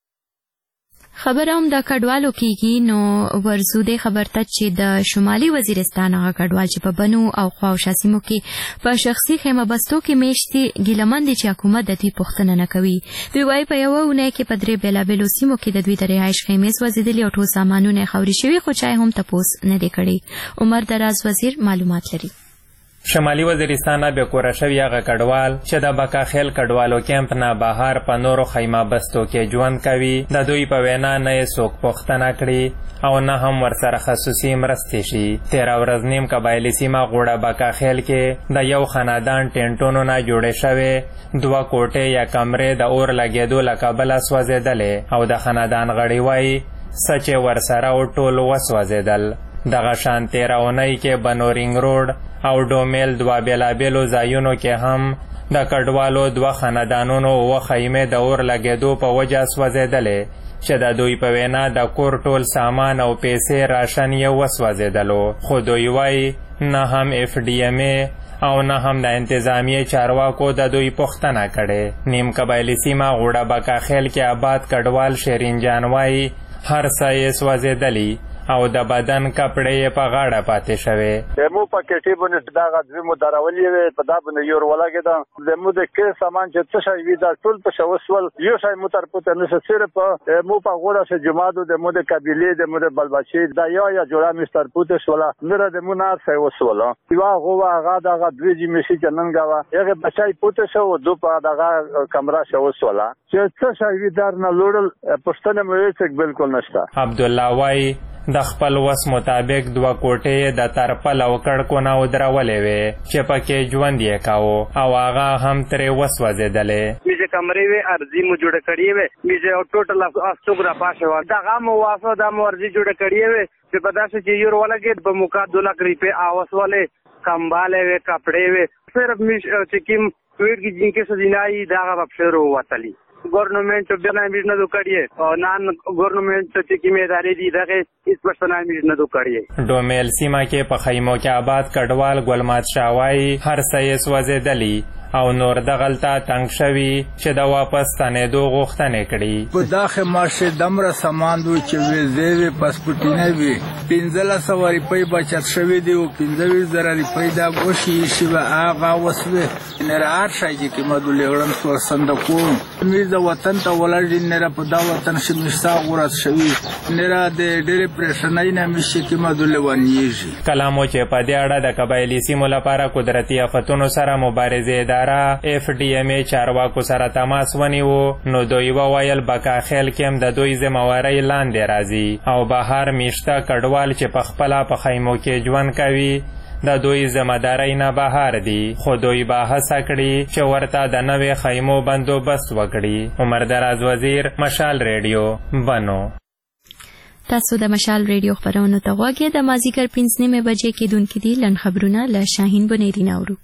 خبر هم د کډوالو کیږي نو ورزو دې خبر ته چې د شمالي وزیرستان هغه کډوال چې په بنو او خواوشا سیمو کې په شخصي خیمه بستو کې میشتي ګیلمن دي چې حکومت د دې پوښتنه نه کوي. دوی وایي په یوه اونۍ کې په 3 بېلابېلو سیمو کې د دوی د رهایش خیمې سوځېدلې او ټول سامانونه یې خاورې شوي خو چا یې هم تپوس نه دی کړی. عمر دراز وزیر معلومات لري. شمالي وزیرستان به کور شوی هغه کډوال چې د بکاخیل کډوالو کیمپ نه بهر په نورو خیمه بستو کې ژوند کوي د دوی په وینا نه یې څوک پوښتنه کړي او نه هم ورسره خصوصي مرستې شي. 13 ورځ نیم قبایلي سیمه غوړه بکاخیل کې د یو خاندان ټینټونو نه جوړې شوې 2 کوټې یا کمرې د اور لګېدو له کبله سوځېدلې او د خاندان غړي وایي څه چې ورسره ټول وسوځېدل. دغه شان 13 اونۍ کې بنورینګ روډ او ډومیل 2 بېلابېلو ځایونو کې هم د کډوالو 2 خاندانونو 2 خیمې د اور لګېدو په وجه سوځېدلې چې د دوی په وینا د کور ټول سامان او پیسې راشن یې وسوځېدلو. خو دوی وایي نه هم FDMA او نه هم د انتظامیې چارواکو د دوی پوښتنه کړې. نیم قبایلي سیمه غوړه بکاخیل کې آباد کډوال شیرین جان وایي هر څه یې سوځېدلي او د بدن کپړې یې په غاړه پاتې شوې. مو په کټې باندې دغه دوی مو درولې وې په دا باندې یور ولګېده د مو د کې سامان چې څه شي وي دا ټول په شوسول یو شي مو تر پته نه صرف مو په غوړه سه جماعت د مو د قبيله د مو د بلبچي دا یا جوړه مستر پوته شولا نه د مو نه سه وسولا یو هغه هغه دغه دوی چې مشي چننګوا هغه بچای پوته شو دو په دغه کمره شو وسولا چې څه شي وي در نه لوړل پښتنه مې څه بالکل نشته. عبد الله وای د خپل وس مطابق 2 کوټې د ترپل او کړکو نه ودرولې وې چې پکې ژوند یې کاوه او هغه هم ترې وسوځېدلې. میزه کمرې وې ارزي مو جوړه کړې وې میزه ټوټل استوګرا پاشه و دغه مو واسو د مو ارزي جوړه کړې وې چې په داسې چې یور ولګېد په موقع 2 لک روپے آواز والے کمباله وې کپڑے وې صرف چې کوم کویډ کې جنکه سدینای دغه بپشرو وتلی. گورنمنٹ بنامیز نہ دو کریے اور نان گورنمنٹ کی میداری دی دغه اس پر بنامیز نہ دو کریے. ډومیل سیمه کې په خیمو کې آباد کډوال ګلمات شاوای هر څه یې سوځېدلي او نور دغلته تنگ شوي چې د واپس ستنېدو غوښتنې کړي. په داخه ماشه دمره سامان دوی چې ویزې وي پاسپورټونه وي 1500 روپۍ بچت شوي دي او 15000 روپۍ دا ګوشي شي به هغه وسوي نه راځي چې کې مدول لګړم څو صندوقو مې د وطن ته ولړ نه را په دا وطن شي مستا غورت شوي نه را د ډېر پرېشنای نه مشي کې مدول ونیږي. کلامو چې په دې اړه د قبایلي سیمو لپاره قدرتي آفتونو سره مبارزې FDMA چارواکو سره تماس ونیو نو دوی وویل بکاخیل کې هم د دوی ذمہواری لاندې راځي او بهر میشته کډوال چې په خپله په خیمو کې ژوند کوي د دوی ذمہدارۍ نه بهر دي خو دوی به هڅه کړي چې ورته د نوې خیمو بندوبست وکړي. عمر دراز وزیر مشال ریډیو بنو. تاسو د مشال ریډیو خبرونو ته غوږ د مازیګر 5:30 بجې کېدونکي دي لن خبرونه له شاهین بنيري ناورو.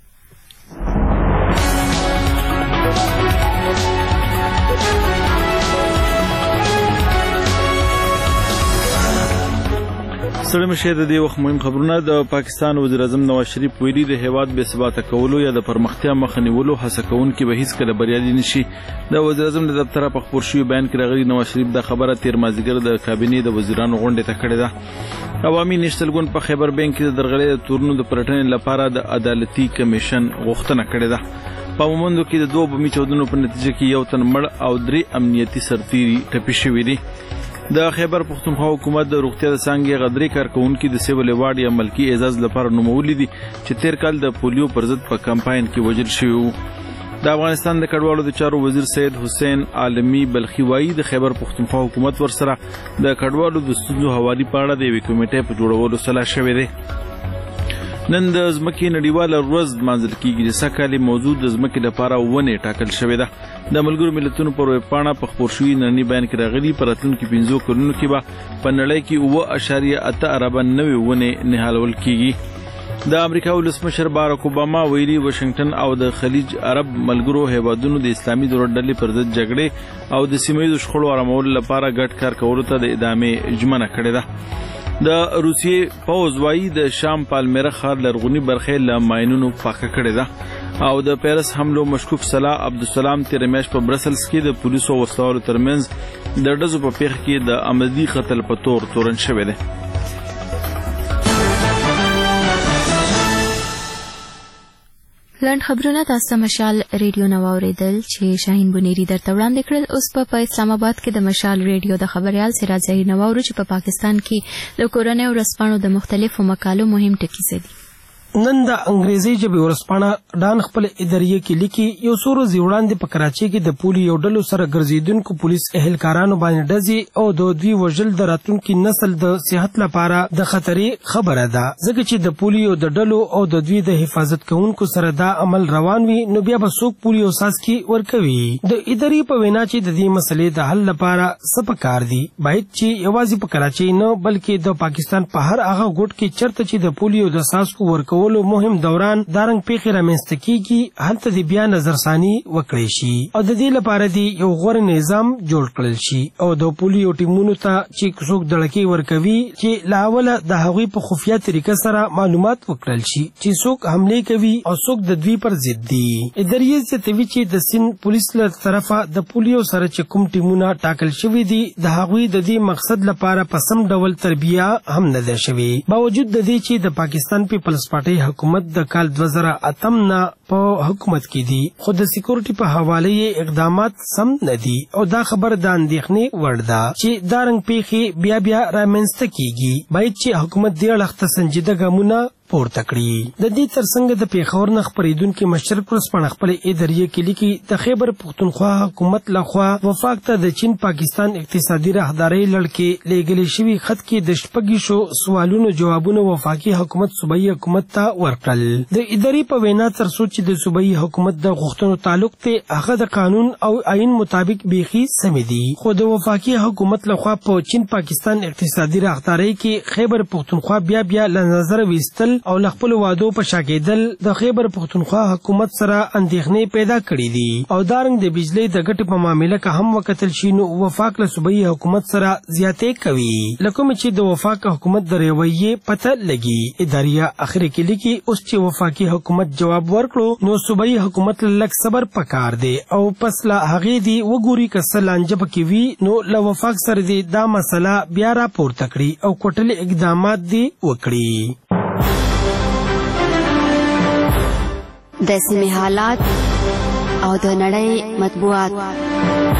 ستړي مشه د دې وخت مهم خبرونه. د پاکستان وزیر اعظم نواز شریف ویلي د هیواد بې ثباته کولو یا د پرمختیا مخه نیولو هڅه کوونکي به هیڅ کله بریالي نشي. د وزیر اعظم د دفتر په خبر شوی بیان کې راغلي نواز شریف د خبره تیر مازیګر د کابینې د وزیرانو غونډې ته کړې ده. عوامي نېشنل ګوند په خیبر بینک کې د درغلۍ د تورونو د پلټنې لپاره د عدالتي کمیشن غوښتنه کړې ده. په مومندو کې د 2 بمي چاودنو په نتیجه کې یو تن مړ او 3 امنیتي سرتیري ټپي شوي دي. د خیبر پښتونخوا حکومت د روغتیا د څانګې غدري کارکونکو د سیول ایوارډ یا ملکی اعزاز لپاره نومولي دي چې تیر کال د پولیو پر ضد په کمپاین کې وژل شوي وو. د افغانستان د کډوالو د چارو وزیر سید حسین عالمی بلخي وایي د خیبر پښتونخوا حکومت ورسره د کډوالو د ستونزو حوالې په اړه د یوې کمیټې په جوړولو سلا شوې ده. نن د ځمکې نړیواله ورځ لمانځل کیږي چې سږکال موضوع د ځمکې لپاره ونې ټاکل شوې ده. د ملګرو ملتونو پر ویبپاڼه په خپور شوي ننني بیان کې راغلي په راتلونکي 5 کلونو کې به په نړۍ کې 9.8 اربه نوې ونې نهالول کیږي. د امریکا ولسمشر باراک اوباما ویلي واشنگټن او د خلیج عرب ملګرو هیوادونو د اسلامي دولت ډلې پر ضد جګړې او د سیمه ییزو شخړو آرامولو لپاره ګډ کار کولو ته د ادامې ژمنه کړې ده. د روسیې پوځ وایي د شام پالمیرا ښار لرغونی برخې له ماینونو پاکه کړې ده او د پیرس حملو مشکوک صلاح عبدالسلام تیر میاشت په برسلز کې د پولیسو او وسلوالو ترمنځ د ډزو په پیښه کې د عمدي قتل په تور تورن شوی دی. لنډ خبرونه تاسو مشال ریډیو نو اوریدل چې شاهین بنيري درته وړاندې کړل. اوس په اسلام آباد کې د مشال ریډیو د خبريال سراج ظهیر نو اورو چې په پاکستان کې د کورنۍ ورسپانو د مختلفو مقالو مهم ټکي زدي. نن د انګریزي ژبې ورسپانه ډان خپل اداریه کې لیکي یو څو ورځې وړاندې په کراچۍ کې د پولیو یو ډلو سره ګرځېدونکو پولیس اهلکارانو باندې ډزې او د دوی وژل د راتلونکي نسل د صحت لپاره د خطرې خبره ده ځکه چې د پولیو د ډلو او د دوی د حفاظت کوونکو سره دا عمل روان وي نو بیا به څوک پولیو ساسکي ورکوي. د ادارې په وینا چې د دې مسلې د حل لپاره څه پکار دي باید چې یوازې په کراچۍ نه بلکې د پاکستان په هر هغه ګوټ کې چرته چې د پولیو د ساسکو ورکو مهم دوران دارنګ پیښې رامنځته کیږي هلته د بیا نظرثاني وکړي شي او د دې لپاره دی یو غوړ نظام جوړ کړل شي او د پولیو ټیمونو ته چې څوک دړکې ورکوي چې لاوله د هغوی په خفیه طریقه سره معلومات وکړل شي چې څوک حمله کوي او څوک د دوی پر ضد دي. اداریه زیاتوي چې د سین پولیس له طرفه د پولیو سره چې کوم ټیمونه ټاکل شوي دي د هغوی د دې مقصد لپاره په سم ډول تربیه هم نه ده شوې باوجود د دې چې د پاکستان پیپلز پارټي حکومت د کال 2008 نه په حکومت کې دي خو د سکیورټي په حواله اقدامات سم نه دي او دا خبر د اندېښنې وړ ده چې دارنګ پیښې بیا رامنځته کیږي باید چې حکومت دې اړخ سنجیده ګامونه پورته کړي. د دې ترڅنګ د پیښور نه خبرېدونکو مشرک ورسپانه خپل اداریه کې لیکي د خیبر پښتونخوا حکومت لخوا وفاق ته د چین پاکستان اقتصادي راهدارۍ لړکې لیږلې شوي خط کې د شپږیشو سوالونو جوابونه وفاقي حکومت صوبایي حکومت ته ورکړل. د ادارې په وینا تر څو چې د صوبایي حکومت د غوښتنو تعلق ته هغه د قانون او آئین مطابق بیخي سمې دي خو د وفاقي حکومت لخوا په چین پاکستان اقتصادي راهدارۍ کې خیبر پښتونخوا بیا له نظر ویستل او خپل وعدو په شاکېدل د خیبر پښتونخوا حکومت سره اندېښنې پیدا کړې دي او دارنګ د بجلی د ګټې په معاملې کې هم وکتل شي نو وفاق له صوبایي حکومت سره زیاتې کوي لکه چې د وفاق حکومت د رویې پته لګي. اداریه اخر کې لیکي اوس چې وفاقي حکومت جواب ورکړو نو صوبایي حکومت لږ صبر پکار دی او پس لا هغې دی وګوري که څه لانجه پکې وي نو له وفاق سره دی دا مسله بیا راپورته کړي او کوټلې اقدامات دی وکړي. د سیمې حالات او د نړۍ مطبوعات.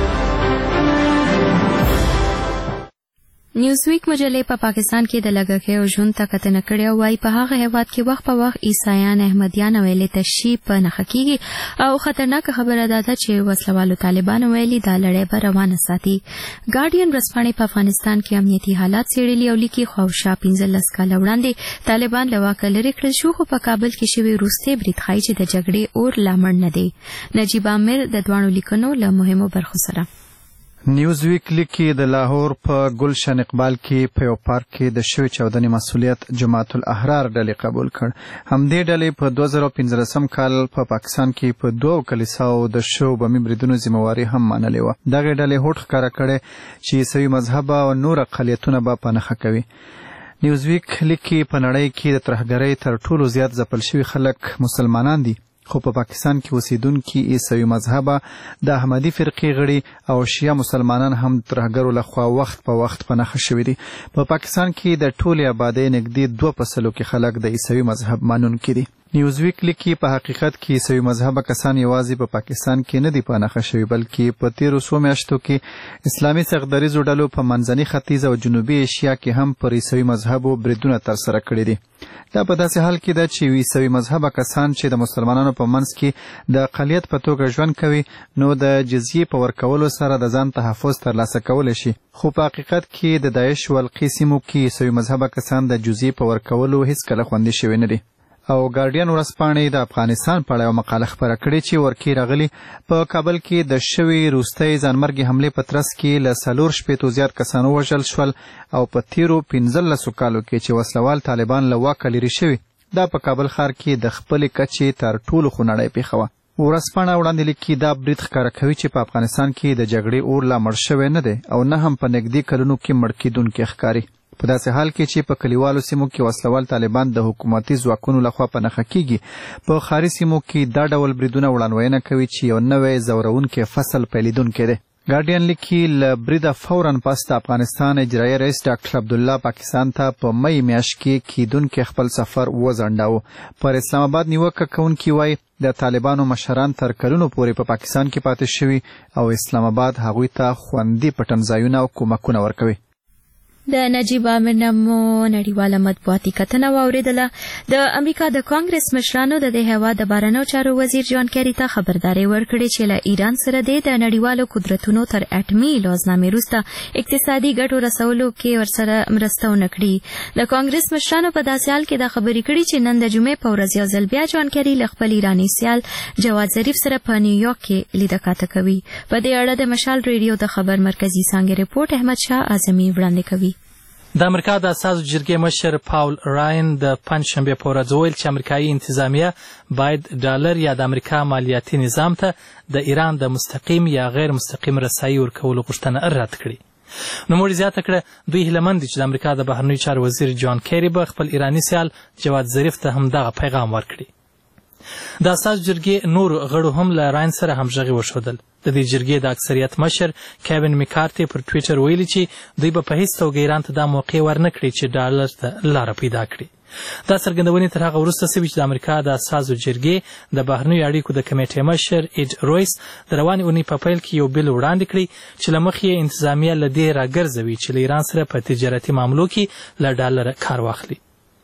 نیوزویک مجلې په پاکستان کې د لږکیو ژوند ته کتنه کړې او وايي په هغه هیواد کې وخت په وخت عیسایان احمدیان ویلې تشیع په نښه کیږي او خطرناکه خبره ده چې وسلوالو طالبانو ویلي دا لړۍ به روانه ساتي. ګارډین ورځپاڼې په افغانستان کې امنیتي حالات څېړلي او لیکي خواوشا 15 کاله وړاندې طالبان له واکه لرې کړل شو خو په کابل کې شوی وروستی برید ښایي چې د جګړې اور لا مړ نه دی. نجیب عامر د دواړو لیکنو له مهمو برخو سره. نیوزویک لیکي د لاهور په گلشن اقبال کې په یو پارک کې د شوې چاودنې مسؤلیت جماعت الاحرار ډلې قبول کړ. همدې ډلې په 2015 کال په پاکستان کې په 2 کلیساو د شو بمي بریدونو ذمہواري هم منلې وه. دغه ډلې هوډ ښکاره کړی چې عیسوي مذهب او نور اقلیتونه به په نښه کوي. نیوزویک لیکي په نړۍ کې د ترهګرۍ تر ټولو زیات ځپل شوي خلک مسلمانان دي، خو په پاکستان کې اوسیدونکي عیسوي مذهبه د احمدي فرقې غړي او شیعه مسلمانان هم ترهګرو لخوا وخت په وخت په نښه شوي دي. په پاکستان کې د ټولې آبادۍ نږدې 2% کې خلک د عیسوي مذهب مانونکي دي. نیوزویک لیکي په حقیقت کې عیسوي مذهبه کسان یوازې په پاکستان کې نه دي په نښه شوي، بلکې په تیرو څو میاشتو کې اسلامي سختدریځو ډلو په منځني ختیځ او جنوبي ایشیا کې هم پر عیسوي مذهبو بریدونه ترسره کړي دي. دا په داسې حال کې ده چې عیسوي مذهبه کسان چې د مسلمانانو په منځ کې د اقلیت په توګه ژوند کوي نو د جزیې په ورکولو سره د ځان تحفظ ترلاسه کولی شي، خو په حقیقت کې د داعش والقي سیمو کې عیسوي مذهبه کسان د جزیې په ورکولو هیڅکله خوندي شوي نه دي. او ګارډین ورځپاڼې د افغانستان په اړه یوه مقاله خپره کړې چې ورکې راغلي په کابل کې د شوې وروستۍ ځانمرګي حملې په ترڅ کې له 4 زیات کسان ووژل شول او په تیرو 15 کالو کې چې وسلوال طالبان له واکه لرې شوي، دا په کابل ښار کې د خپلې کچې تر ټولو خونړۍ پیښه وه. ورځپاڼه وړاندې لیکي دا برید ښکاره کوي چې په افغانستان کې د جګړې اور لا مړ شوی نه دی او نه هم په نږدې کلونو کې مړ کېدونکی ښکاري. په داسې حال کې چې په کلیوالو سیمو کې وسلوال طالبان د حکومتي ځواکونو لخوا په نښه کېږي، په ښاري سیمو کې دا ډول بریدونه وړاندوینه کوي چې یو نوی ځورونکی فصل پیلېدونکی دی. ګارډین لیکي له بریده فوراً پس د افغانستان اجرایي رئیس ډاکټر عبدالله پاکستان ته په مئی میاشت کې کیدونکی خپل سفر وځنډاوه. پر اسلام آباد نیوکه کوونکي وایي د طالبانو مشران تر کلونو پورې په پاکستان کې پاتې شوي او اسلام آباد هغوی ته خوندي پټنځایونه او کومکونه ورکوي. د نجیب عامر نامو نړیواله مطبوعاتي کتنه واوریدله. د امریکا د کانګرس مشرانو د دې هیواد د بهرنیو چارو وزیر جان کیری ته خبرداری ورکړې چې له ایران سره د نړیوالو قدرتونو تر اټمي لوزنامې وروسته اقتصادي ګټو رسولو کې ورسره مرسته ونه کړي. د کانګرس مشرانو په داسې حال کې دا خبرې کړي چې نن د جمعې په ورځ یو ځل بیا جان کیری له خپل ایراني سیال جواد ظریف سره په نیویارک کې لیده کاته کوي. په دې اړه د مشال ریډیو د خبر مرکزي څانګې رپورټ احمد شاه اعظمي وړاندې کوي. د امریکا د اساسو جرګې مشر پاول راین د پنجشنبې په ورځ وویل چې امریکایي انتظامیه باید ډالر یا د امریکا مالیاتي نظام ته د ایران د مستقیم یا غیر مستقیم رسایي ورکولو غوښتنه رد کړي. نوموړي زیاته کړه دوی هیلهمند دي چې د امریکا د بهرنیو چارو وزیر جان کیری به خپل ایراني سیال جواد ظریف ته هم دغه پیغام ورکړي. د اساسو جرګې نور غړو هم له راین سره همغږي وښودل. د دې جرګې د اکثریت مشر کیوین میکارتي پر ټویټر ویلي چې دوی به په هیڅ توګه ایران ته دا موقع ورنه کړي چې ډالر ته لاره پیدا کړي. دا څرګندونې تر هغه وروسته شوې چې د امریکا د اساسو جرګې د بهرنیو اړیکو د کمیټې مشر ایډ رویس د روانې اونۍ په پیل کې یو بل وړاندې کړی چې له مخې یې انتظامیه له دې راګرځوي چې له ایران سره په تجارتي معاملو کې له ډالره کار واخلي.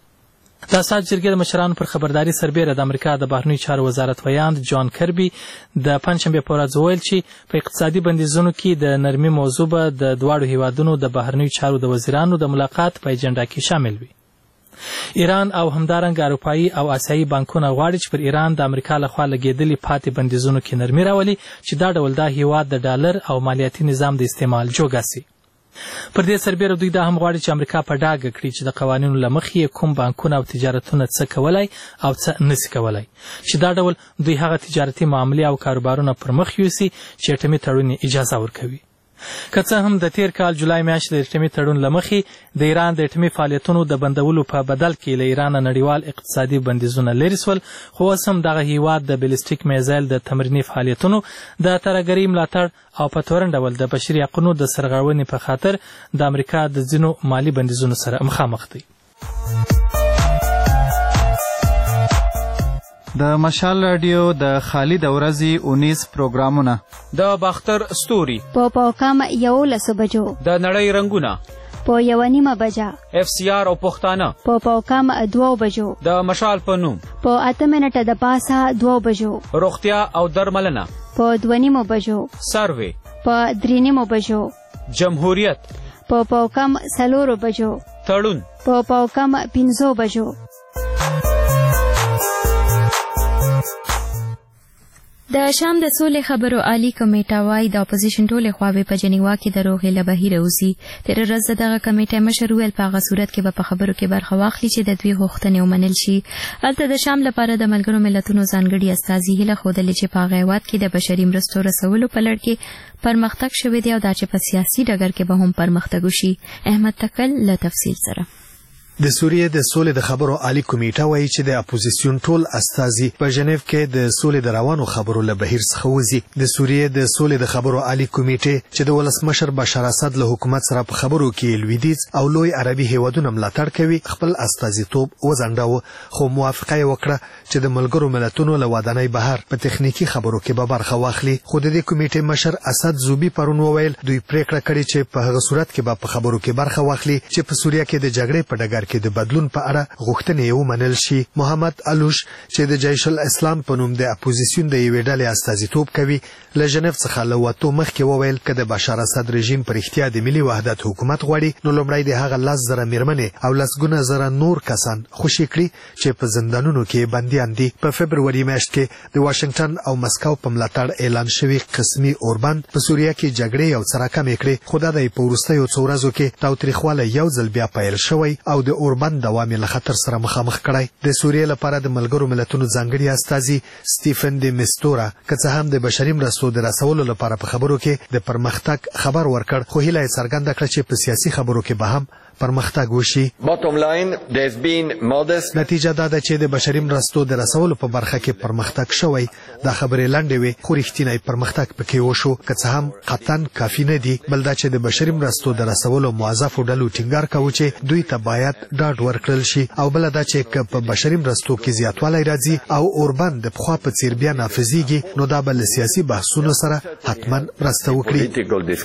د اساسو جرګې د مشرانو پر خبرداري سربیره د امریکا د بهرنیو چارو وزارت ویاند جان کربي د پنجشنبې په ورځ وویل چې په اقتصادي بندیزونو کې د نرمي موضوع به د دواړو هیوادونو د بهرنیو چارو د وزیرانو د ملاقات په اجنډا کې شامل وي. ایران او همدارنګه اروپایي او آسیایي بانکونه غواړي چې پر ایران د امریکا لخوا لګېدلي پاتې بندیزونو کې نرمي راولي چې دا ډول دا هیواد د ډالر او مالیاتي نظام د استعمال جوګه سي. پر دې سربیره دوی دا هم غواړي چې امریکا په ډاګه کړي چې د قوانینو له مخې کوم بانکونه او تجارتونه څه کولای او څه نسي کولای، چې دا ډول دوی هغه تجارتي معاملې او کاروبارونه پر مخ یوسي چې اټمي تړون اجازه ورکوي. که څه هم د تیر کال جولای میاشتې د اټمي تړون له مخې د ایران د اټمي فعالیتونو د بندولو په بدل کې له ایران نړیوال اقتصادي بندیزونه لرې سول، خو اوس هم دغه هیواد د بیلسټیک میزایل د تمریني فعالیتونو د ترهګرۍ ملاتړ او په تورن ډول د بشري حقونو د سرغړونې په خاطر د امریکا د ځینو مالي بندیزونو سره مخامخ دی. د مشال رادیو د خالد ورځي 19 پروګرامونه د باختر ستوري په کم 11 بجو د نړۍ رنگونه په 1:30 بجه اف سی آر او پښتانه په کم 2 بجو د مشال په نوم په 8 منټه د پاسه 2 بجو روغتیا او درملنه په 2:30 بجو سروي په 3:30 بجو جمهوریت په کم 4 بجو تړون په کم 5 بجو. د شام د سولې خبرو عالی کمیټه وايي د اپوزیشن ټولې خواوې په جنیوا کې د روغې له بهیره وځي. تېره ورځ دغه کمیټې مشر وویل په هغه صورت کې به په خبرو کې برخه واخلي چې د دوی غوښتنې ومنل شي. هلته د شام لپاره د ملګرو ملتونو ځانګړي استازي هیله ښودلې چې په هغه هېواد کې د بشري مرستو رسولو په لړ کې پرمختګ شوی دی او دا چې په سیاسي ډګر کې به هم پرمختګ وشي. احمد تکل له تفصیل سره. د سوریې د سولې د خبرو عالی کمیټه وایي چې د اپوزیسیون ټول استازي په ژنیف کې د سولې د روانو خبرو له بهیر څخه وځي. د سوریې د سولې د خبرو عالی کمیټه چې د ولسمشر بشار اسد له حکومت سره په خبرو کې لویدیځ او لوی عربي هیوادونو ملاتړ کوي خپل استازیتوب وځنډاوه، خو موافقه یې وکړه چې د ملګرو ملتونو له ودانۍ بهر په تخنیکی خبرو کې به برخه واخلي. خو د دې کمیټې مشر اسد زوبي پرون وویل دوی پریکړه کړې چې په هغه صورت کې به په خبرو کې برخه واخلي چې په سوریه کې د جګړې په ډګر کې د بدلون په اړه غوښتنې یې ومنل شي. محمد علوش چې د جیش الاسلام په نوم د اپوزیسیون د یوې ډلې استازیتوب کوي له ژنیف څخه له وتو مخکې وویل که د بشار اسد رژیم په رښتیا د ملي وحدت حکومت غواړي نو لومړی د هغه 10,000 میرمنې او لسګونه زره نور کسان خوشي کړي چې په زندانونو کې بندیان دي. په فبروري میاشت کې د واشنگټن او مسکو په ملاتړ اعلان شوی قسمي اوربند په سوریه کې جګړې یو څه راکمې کړې، خو دا د په وروستیو څو ورځو کې تاوتریخوالی یو ځل بیا پیل شوی او د اوربند دوام له خطر سره مخامخ کړی. د سوریې لپاره د ملګرو ملتونو ځانګړي استازي سټیفن دی میستورا که څه هم د بشري مرستو د رسولو لپاره په خبرو کې د پرمختګ خبر ورکړ، خو هیله یې څرګنده کړه چې په سیاسي خبرو کې به هم پرمختګ وشي. نتیجه دا ده چې د بشري مرستو د رسولو په برخه کې پرمختګ شوی. دا خبرې لنډې وې خو رښتینی پرمختګ پکې وشو، که څه هم قطعاً کافي نه دي، بل دا چې د بشري مرستو د رسولو موظفو ډلو ټینګار کاوه چې دوی ته باید ډاډ ورکړل شي، او بل دا چې که په بشري مرستو کې زیاتوالی راځي او اوربند د پخوا په څیر بیا نافذیږي نو دا به له سیاسي بحثونو سره حتما مرسته وکړي.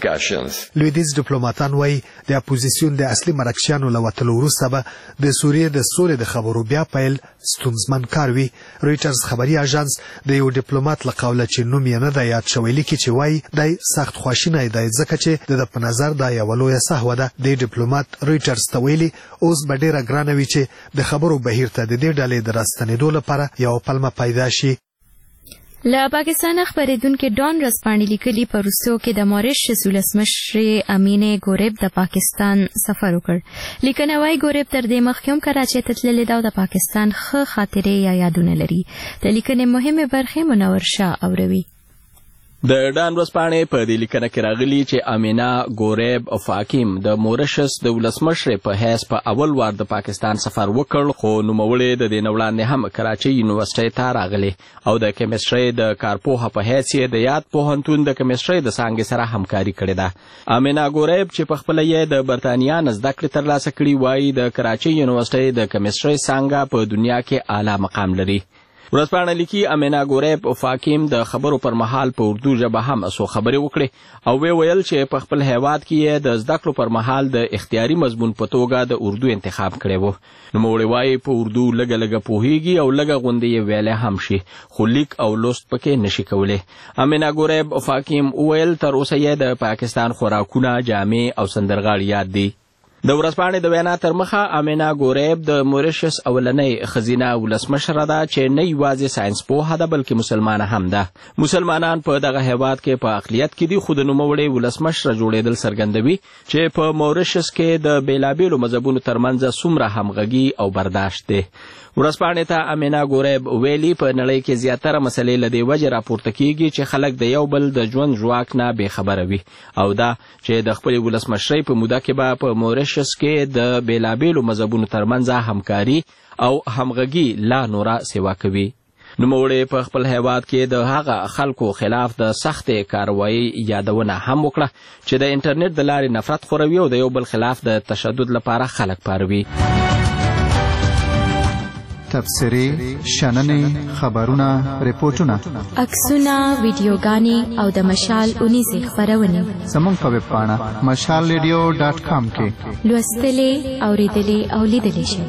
لویدیځ ډیپلوماتان وایي د اپوزیسیون د اصلي مرکشیانو له وتلو وروسته به د سوریې د سولې د خبرو بیا پیل ستونزمن کار وي. رویټرز خبري اژانس د یو ډیپلومات له قوله چې نوم یې نه دی یاد شوی لیکي چې وایي دی سخت خواشینی دی ځکه چې د په نظر دا یوه لویه سهوه ده. د ډیپلومات رویټرز ته ویلي اوس به ډیره ګرانه وي چې د خبرو بهیر ته د دې ډلې د راستنېدو لپاره یوه پلمه پیدا شي. له پاکستان خبرېدونکي ډان رسپاني لیکلي په روسیو کې د ماریشس ولسمشرې امینې ګورېب د پاکستان سفر وکړ. لیکنه وايي ګورېب تر دې مخکې هم کراچۍ ته تللې ده او د پاکستان ښه خاطرې یا یادونه لري. د لیکنې مهمې برخې منور شاه اوروي. د ډان ورځپاڼې په دې لیکنه کې راغلي چې امینا ګورېب فاکیم د مورشس د ولسمشرې په حیث په اول وار د پاکستان سفر وکړ، خو نوموړې د دې نه وړاندې هم کراچۍ یونیورسټۍ ته راغلې او د کیمسټرۍ د کارپوهه په حیث یې د یاد پوهنتون د کیمسټرۍ د څانګې سره همکاري کړې ده. امینا ګورېب چې په خپله یې د برتانیا نه زده کړې ترلاسه کړي وایي د کراچۍ یونیورسټۍ د کیمسټرۍ څانګه په دنیا کې اعلی مقام لري. ورځپاڼه لیکي امینا ګورېب فاکیم د خبرو پر مهال په اردو ژبه هم څو خبرې وکړې او ویل چې په خپل هیواد کې یې د زده کړو پر مهال د اختیاري مضمون په توګه د اردو انتخاب کړی و. نوموړې وایي په اردو لږه لږه پوهیږي او لږه غوندې یې ویلی هم شي، خو لیک او لوست پکې نشي کولی. امینا ګورېب فاکیم وویل تر اوسه یې د پاکستان خوراکونه، جامې او سندرغاړي یاد دي. د ورځپاڼې د وینا تر مخه امینا ګورېب د مورشس اولنۍ ښځینه ولسمشره ده چې نه یوازې ساینس پوهه ده بلکې مسلمانه هم ده. مسلمانان په دغه هیواد کې په اقلیت کې دي، خو د نوموړې ولسمشره جوړېدل څرګندوي چې په مورشس کې د بېلابېلو مذهبونو ترمنځ څومره همغږي او برداشت دی. ورځپاڼې ته امینا ګورېب ویلي په نړۍ کې زیاتره مسلې له دې وجې راپورته کیږي چې خلک د یو بل د ژوند ژواک نه بېخبره وي، او دا چې د خپلې ولسمشرۍ په موده کې به په مورشس کې د بېلابېلو مذهبونو ترمنځ همکاري او همغږي لا نوره سیوا کوي. نوموړې په خپل هیواد کې د هغه خلکو خلاف د سختې کاروایي یادونه هم وکړه چې د انټرنیټ د لارې نفرت خوروي او د یو بل خلاف د تشدد لپاره خلک پاروي. تبصرې، شننې، خبرونه، ریپورټونه، عکسونه، ویډیوګانې او د مشال اونیزې خپرونې زموږ په ویب پاڼه mashalradio.com کې لوستلې، اورېدلې او لیدلې شئ.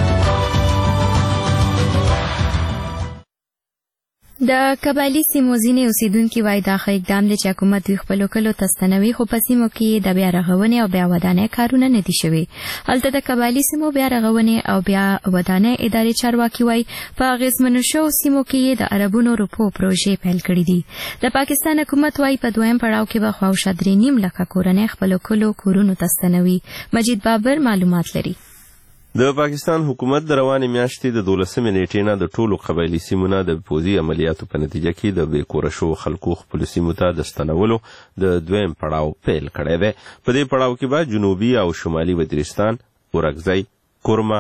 د قبایلي سیمو ځینې اوسیدونکي وایي دا ښه اقدام دی چې حکومت دوی خپلو کلو ته ستنوي، خو په سیمو کې د بیا رغونې او بیا ودانۍ کارونه نه دي شوي. هلته د قبایلي سیمو بیا رغونې او بیا ودانۍ ادارې چارواکي وایي په اغېزمنو شوو سیمو کې یې د اربونو روپو پروژې پیل کړي دي. د پاکستان حکومت وایي په دویم پړاو کې به خواوشا 3.5 لکه کورنۍ خپلو کلو کورونو ته ستنوي. مجید بابر معلومات لري. د پاکستان حکومت د روانې میاشتې د 12 نیټې نه د ټولو قبایلي سیمو نه د پوځي عملیاتو په نتیجه کې د بې کوره شوو خلکو خپلو سیمو ته د ستنولو د دویم پړاو پیل کړی دی. په دې پړاو کې به جنوبي او شمالي وزیرستان، اورکزی، کورما،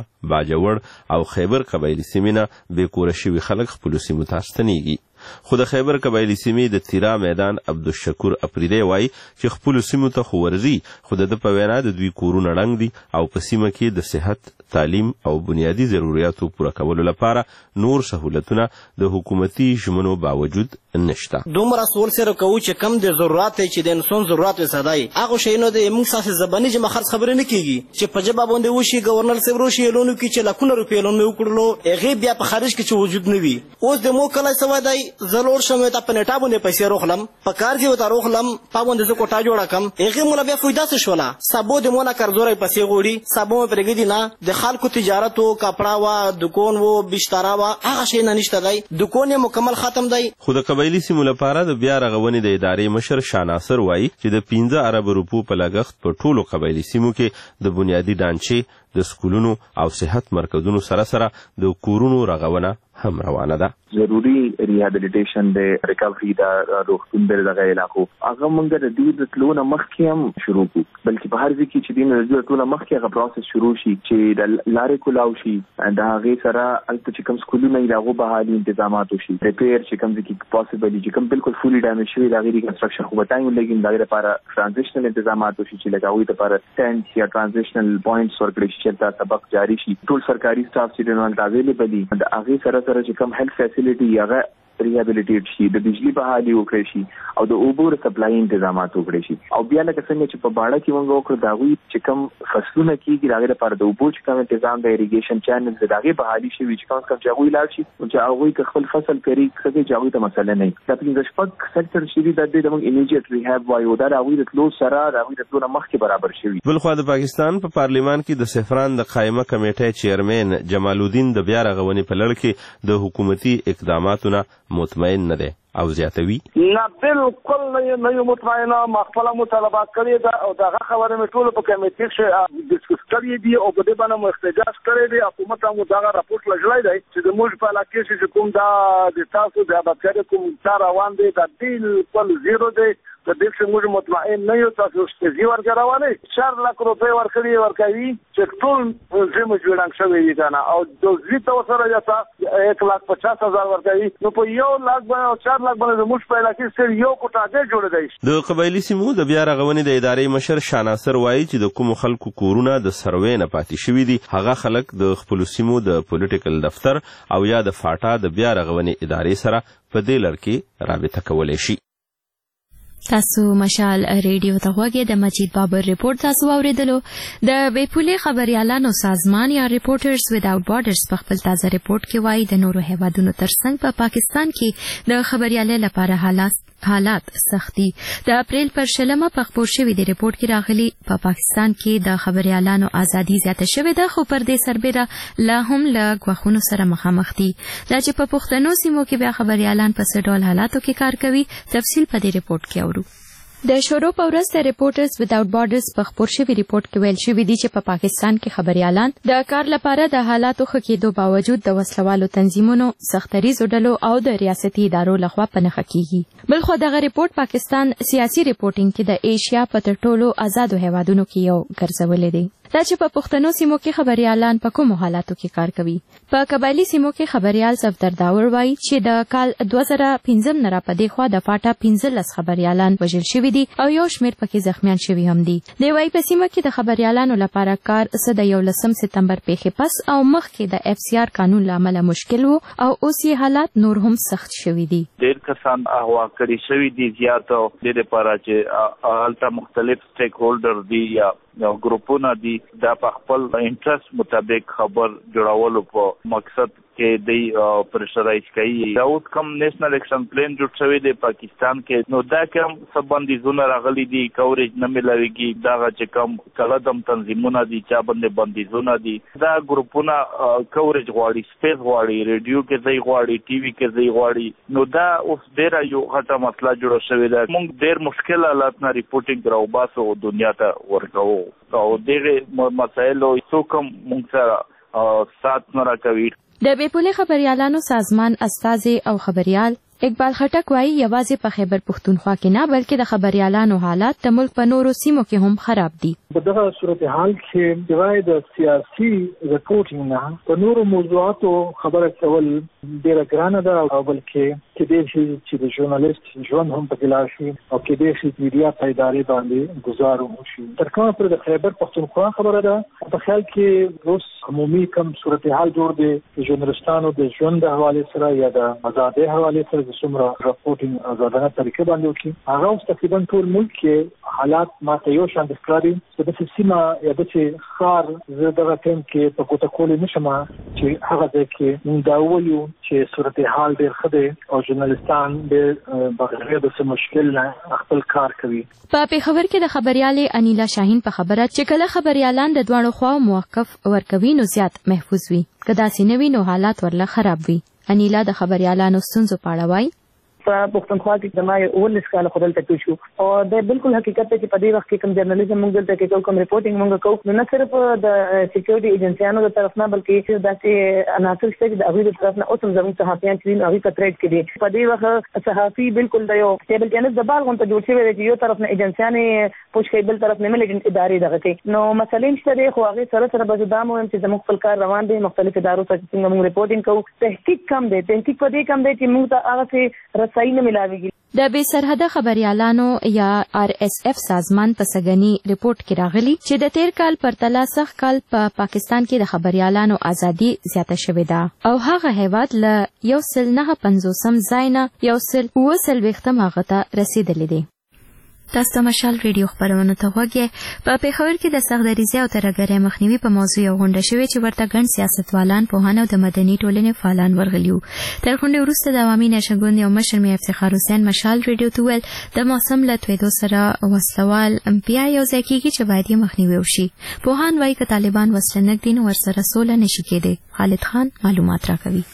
باجوړ او خیبر قبایلي سیمې نه بې کوره شوي خلک خپلو سیمو ته ستنېږي. خو د خیبر قبایلي سیمې د تیرا میدان عبدالشکور اپریدی وایي چې خپلو سیمو ته خو ورځي، خو د په وینا د دوی کورونه ړنګ دي او په سیمه کې د صحت، تعلیم او بنیادي ضرورتو پوره کولو لپاره نور سهولتونه د حکومتي ژمنو باوجود نشته. دومره سوال سره کوو چې کم د ضرورت چې د انسان ضرورت وسادای هغه شینو د موږ ساسي زبانی چې مخرج خبرې نه کیږي چې په جواب باندې وشي گورنر صاحب روشي لونو کې چې لکونه روپې لون مې وکړلو هغه بیا په خارج کې چې وجود نه وي. اوس د مو کله سوادای زلور شمه ته په نټا باندې پیسې روخلم په کار کې وته روخلم په باندې زه کوټه جوړه کم هغه مولا بیا فایده څه شولا سبو د مونږه قرضوري پیسې غوړي سبو پرګدي نه د خلکو تجارت او کپڑا وا دکان وو بشتارا وا هغه شي نه نشته دی دکان مکمل ختم دی. خو د قبایلي سیمو لپاره د بیا رغونې د ادارې مشر شاناصر وایي چې د 15 ارب روپو په لګښت په ټولو قبایلي سیمو کې د بنیادی ډانچې، د سکولونو او صحت مرکزونو سره سره د کورونو رغونه هم روانه ده. ضروری ریهابیلیټیشن د ریکوری دا روغتون د دغه علاقو هغه موږ د دې د تلونه مخکې هم شروع کو، بلکې په هر ځای کې چې دین د ټوله مخکې هغه پروسس شروع شي چې د لارې کولاو شي د هغه سره البته چې کوم سکولونه یې هغه به حالي تنظیمات وشي، ریپیر چې کوم ځکه پاسبلی چې کوم بالکل فولي ډیمیج شوی د غیر کنستراکشن خو بتایم لګین د لپاره ترانزیشنل تنظیمات وشي چې لګاوي د لپاره ټینټ یا ترانزیشنل پوینټس ورکړي چې دا سبق جاری شي. ټول سرکاري سټاف چې د اویلیبل دي د هغه سره چې کوم هیلث فیسیلیټي هغه ریهابیلیټیټ شي، د بجلی بحالي وکړي شي او د اوبو سپلای تنظیمات وکړي شي. او بیا لکه څنګه چې په باړه کې موږ وکړو دا وی چې کوم فصلونه کېږي هغه لپاره د اوبو چې کوم تنظیم د اریګیشن چینل د هغه بحالي شي چې کوم څه جوړوي لاړ شي او چې هغه خپل فصل کوي څه جوړوي ته مسله نه. دا په شپږ سکتور شي د دې موږ ایمیډیټ ریهاب وایو دا هغه د تلو سره هغه د تلو مخکې برابر شي. بلخو د پاکستان په پارلیمان کې د سفران د قائمه کمیټې چیرمن جمال الدین د بیا رغونې په لړ کې د حکومتي اقداماتو نه مطمئن نه دی او زیاتوي. نه بالکل نه یو مطمئنه مخفله مطالبات کړی دا او دغه خبره مې ټول په کمیټې کې ډیسکس کړی دی او په دې باندې مو احتجاج کړی دی. حکومت هم دغه راپورټ لګړی دی چې د موږ په علاقې کې کوم دا د تاسو د آبادکاري کوم کار روان دی دا بالکل زیرو دی. د دې څخه موږ مطمئن نه یو تاسو چې ورګراوالې 4 لک روپۍ ورکړي ورکوي چې ټول زموږ جوړنګ شوی دی کنه او د زیته سره یاته 1,50,000 ورکوي نو په 1 لک باندې 4 لک باندې موږ په علاقې سره یو کوټه جوړ دی. د قبایلي سیمو د بیا رغونې د ادارې مشر شاناصر وایي چې د کوم خلکو کورونه د سروې نه پاتې شوي دي هغه خلک د خپل سیمو د پولیټیکل دفتر او یا د فاټا د بیا رغونې ادارې سره په دې لړ کې رابطه کولای شي. تاسو مشال ریډیو ته غوږی د مجید بابر ریپورت تاسو اوریدلو. د بیپولې خبريالانو سازمان یا ریپورټرز وداوټ بارډرز په خپل تازه ریپورت کې وایي د نورو هیوادونو ترڅنګ په پاکستان کې د خبريالۍ لپاره حالات سختي. د اپریل پر 20 په خبر شوی د ریپورت کې راغلي په پاکستان کې د خبريالانو ازادي زیاته شوې ده خو پر دې سربېره لا هم له غوښتنو سره مخامخ دي. دا چې په پښتنو سیمو کې بیا خبريالان په څه ډول حالاتو کې کار کوي تفصیل په دې ریپورت کې اورو. د شروع په ورځ د ریپورټرز وداوټ بارډرز په خبر شوی ریپورت کې ویل شوی دی چې په پاکستان کې خبريالان د کار لپاره د حالاتو ښه کېدو باوجود د وسلوالو تنظیمونو سختریزو ډلو او د ریاستي ادارو لخوا په نښه کیږي. بلخو دغه ریپورت پاکستان سیاسي ریپورټینګ کې د ایشیا په تر ټولو آزادو هیوادونو کې یو ګرځولې دی. دا چې په پښتنو سیمو کې خبريالان په کومو حالاتو کې کار کوي. په قبایلی سیمو کې خبريال صفدر داور وایي چې د کال 2015 نه را پدې خوا د فاټا 15 خبريالان وژل شوي دي او یو شمېر پکې زخمیان شوي هم دي. دی وایي په سیمه کې د خبريالانو لپاره کار څه د 11 سپتمبر پیښې پس او مخکې د FCR قانون لامل مشکل وو او اوس یې حالات نور هم سخت شوي دي. ډېر کسان اغوا کړي شوي دي زیات او د لپاره چې هلته مختلف سټیک هولډر دي یا ګروپونه دي دا په خپل انټرست مطابق خبر جوړولو په مقصد کې دی پرشرایز کوي. دا اوس کوم نېشنل اکشن پلان جوړ شوی دی پاکستان کې نو دا کوم سبندیزونه راغلي دي کوریج نه ملويږي دا چې کوم کلدم تنظیمونه دي چا باندې بندیزونه دي دا ګروپونه کوریج غواړي سپیس غواړي ریډیو کې ځای غواړي ټي وي کې ځای غواړي نو دا اوس ډېر یو غټه مسله جوړه شوې ده. موږ ډېر مشکل حالات نه ریپورټینګ راوباسو دنیا ته ورکوو او دغه مسایلو څوک موږ سره سات نه راکوي. د بیپولې خبريالانو سازمان استازي او خبريال اقبال خټک وایي یوازې په خیبر پښتونخوا کې نه بلکې د خبريالانو حالات د ملک په نورو سیمو کې هم خراب دي. په دغه صورتحال کې سوای د سیاسي رپورټینګ نه په نورو موضوعاتو خبره کول ډېره ګرانه ده او بلکې کېدای شي چې د ژورنالیست ژوند هم پکې لاړ شي او کېدای شي چې میډیا په ادارې باندې ګزار وشي. تر کومه پورې د خیبر پښتونخوا خبره ده په خیال کې اوس عمومي کم صورتحال جوړ دی د ژورنالستانو د ژوند د حوالې سره یا د ازادۍ حوالې سره د څومره رپورټینګ ازادانه طریقې باندې وکړي هغه اوس تقریبا ټول ملک کې حالات ماته یو شان ښکاري چې داسې سیمه یا داسې ښار زه دغه ټایم کې په ګوته کولی نه شم چې هغه ځای کې موږ دا ووایو چې صورتحال ډېر ښه دی او ژورنالستان ډېر بغیر د څه مشکل نه خپل کار کوي. په پېښور کې د خبريالې انیلا شاهین په خبره چې کله خبريالان د دواړو خواو موقف ورکوي نو زیات محفوظ وي که داسې نه وي نو حالات ورله خراب وي. انیلا د خبريالانو ستونزو په اړه وایي په پښتونخوا کې د ما 19 کال خپل ته شو او د بالکل حقیقت ته چې په دې وخت کې کوم جرنالیزم موږ دلته کې کوم ریپورټینګ موږ کوو نه صرف د سکیورټي ایجنسیانو د طرف نه بلکې داسې عناصر چې د هغوی د طرف نه اوس هم زموږ صحافیان چې هغوی ته تریډ کړي په دې وخت صحافي بالکل د یو ټیبل ټینس د بال غونډه جوړ شوی دی چې یو طرف نه ایجنسیانې پوښ کوي بل طرف نه ملیټنټ ادارې دغه کوي نو مسلې شته دی خو هغه سره به دا مو چې زموږ خپل کار روان دی مختلف ادارو ته څنګه موږ ریپورټینګ کوو تحقیق کم دی تحقیق په دې کم دی چې موږ ته هغه څه رسایي نه ملاويږي. د بې سرحده خبريالانو یا RSF سازمان په سګنی ریپورت کې راغلی چې د تیر کال پرتله سخت کال په پاکستان کې د خبريالانو ازادي زیاته شوې ده او هغه هیواد له 1.950 ځای نه 1.40 هغه ته رسیدلی دی. تاسو د مشال ریډیو خبرونه ته وګورئ. په پېښور کې د سختدریزۍ او ترهګرۍ مخنیوي په موضوع یو غونډه شوې چې ورته ګڼ سیاستوالان پوهان او د مدني ټولنې فعالان ورغلي وو. تر غونډې وروسته د عوامي نشنګون یو مشر مې افتخار حسین مشال ریډیو ته ویل د موسم له تویدو سره وسلوال بیا یو ځای کېږي چې باید یې مخنیوي وشي. پوهان وایي که طالبان وسله نږدي نو ورسره سوله نشي کېدی. خالد خان معلومات راکوي.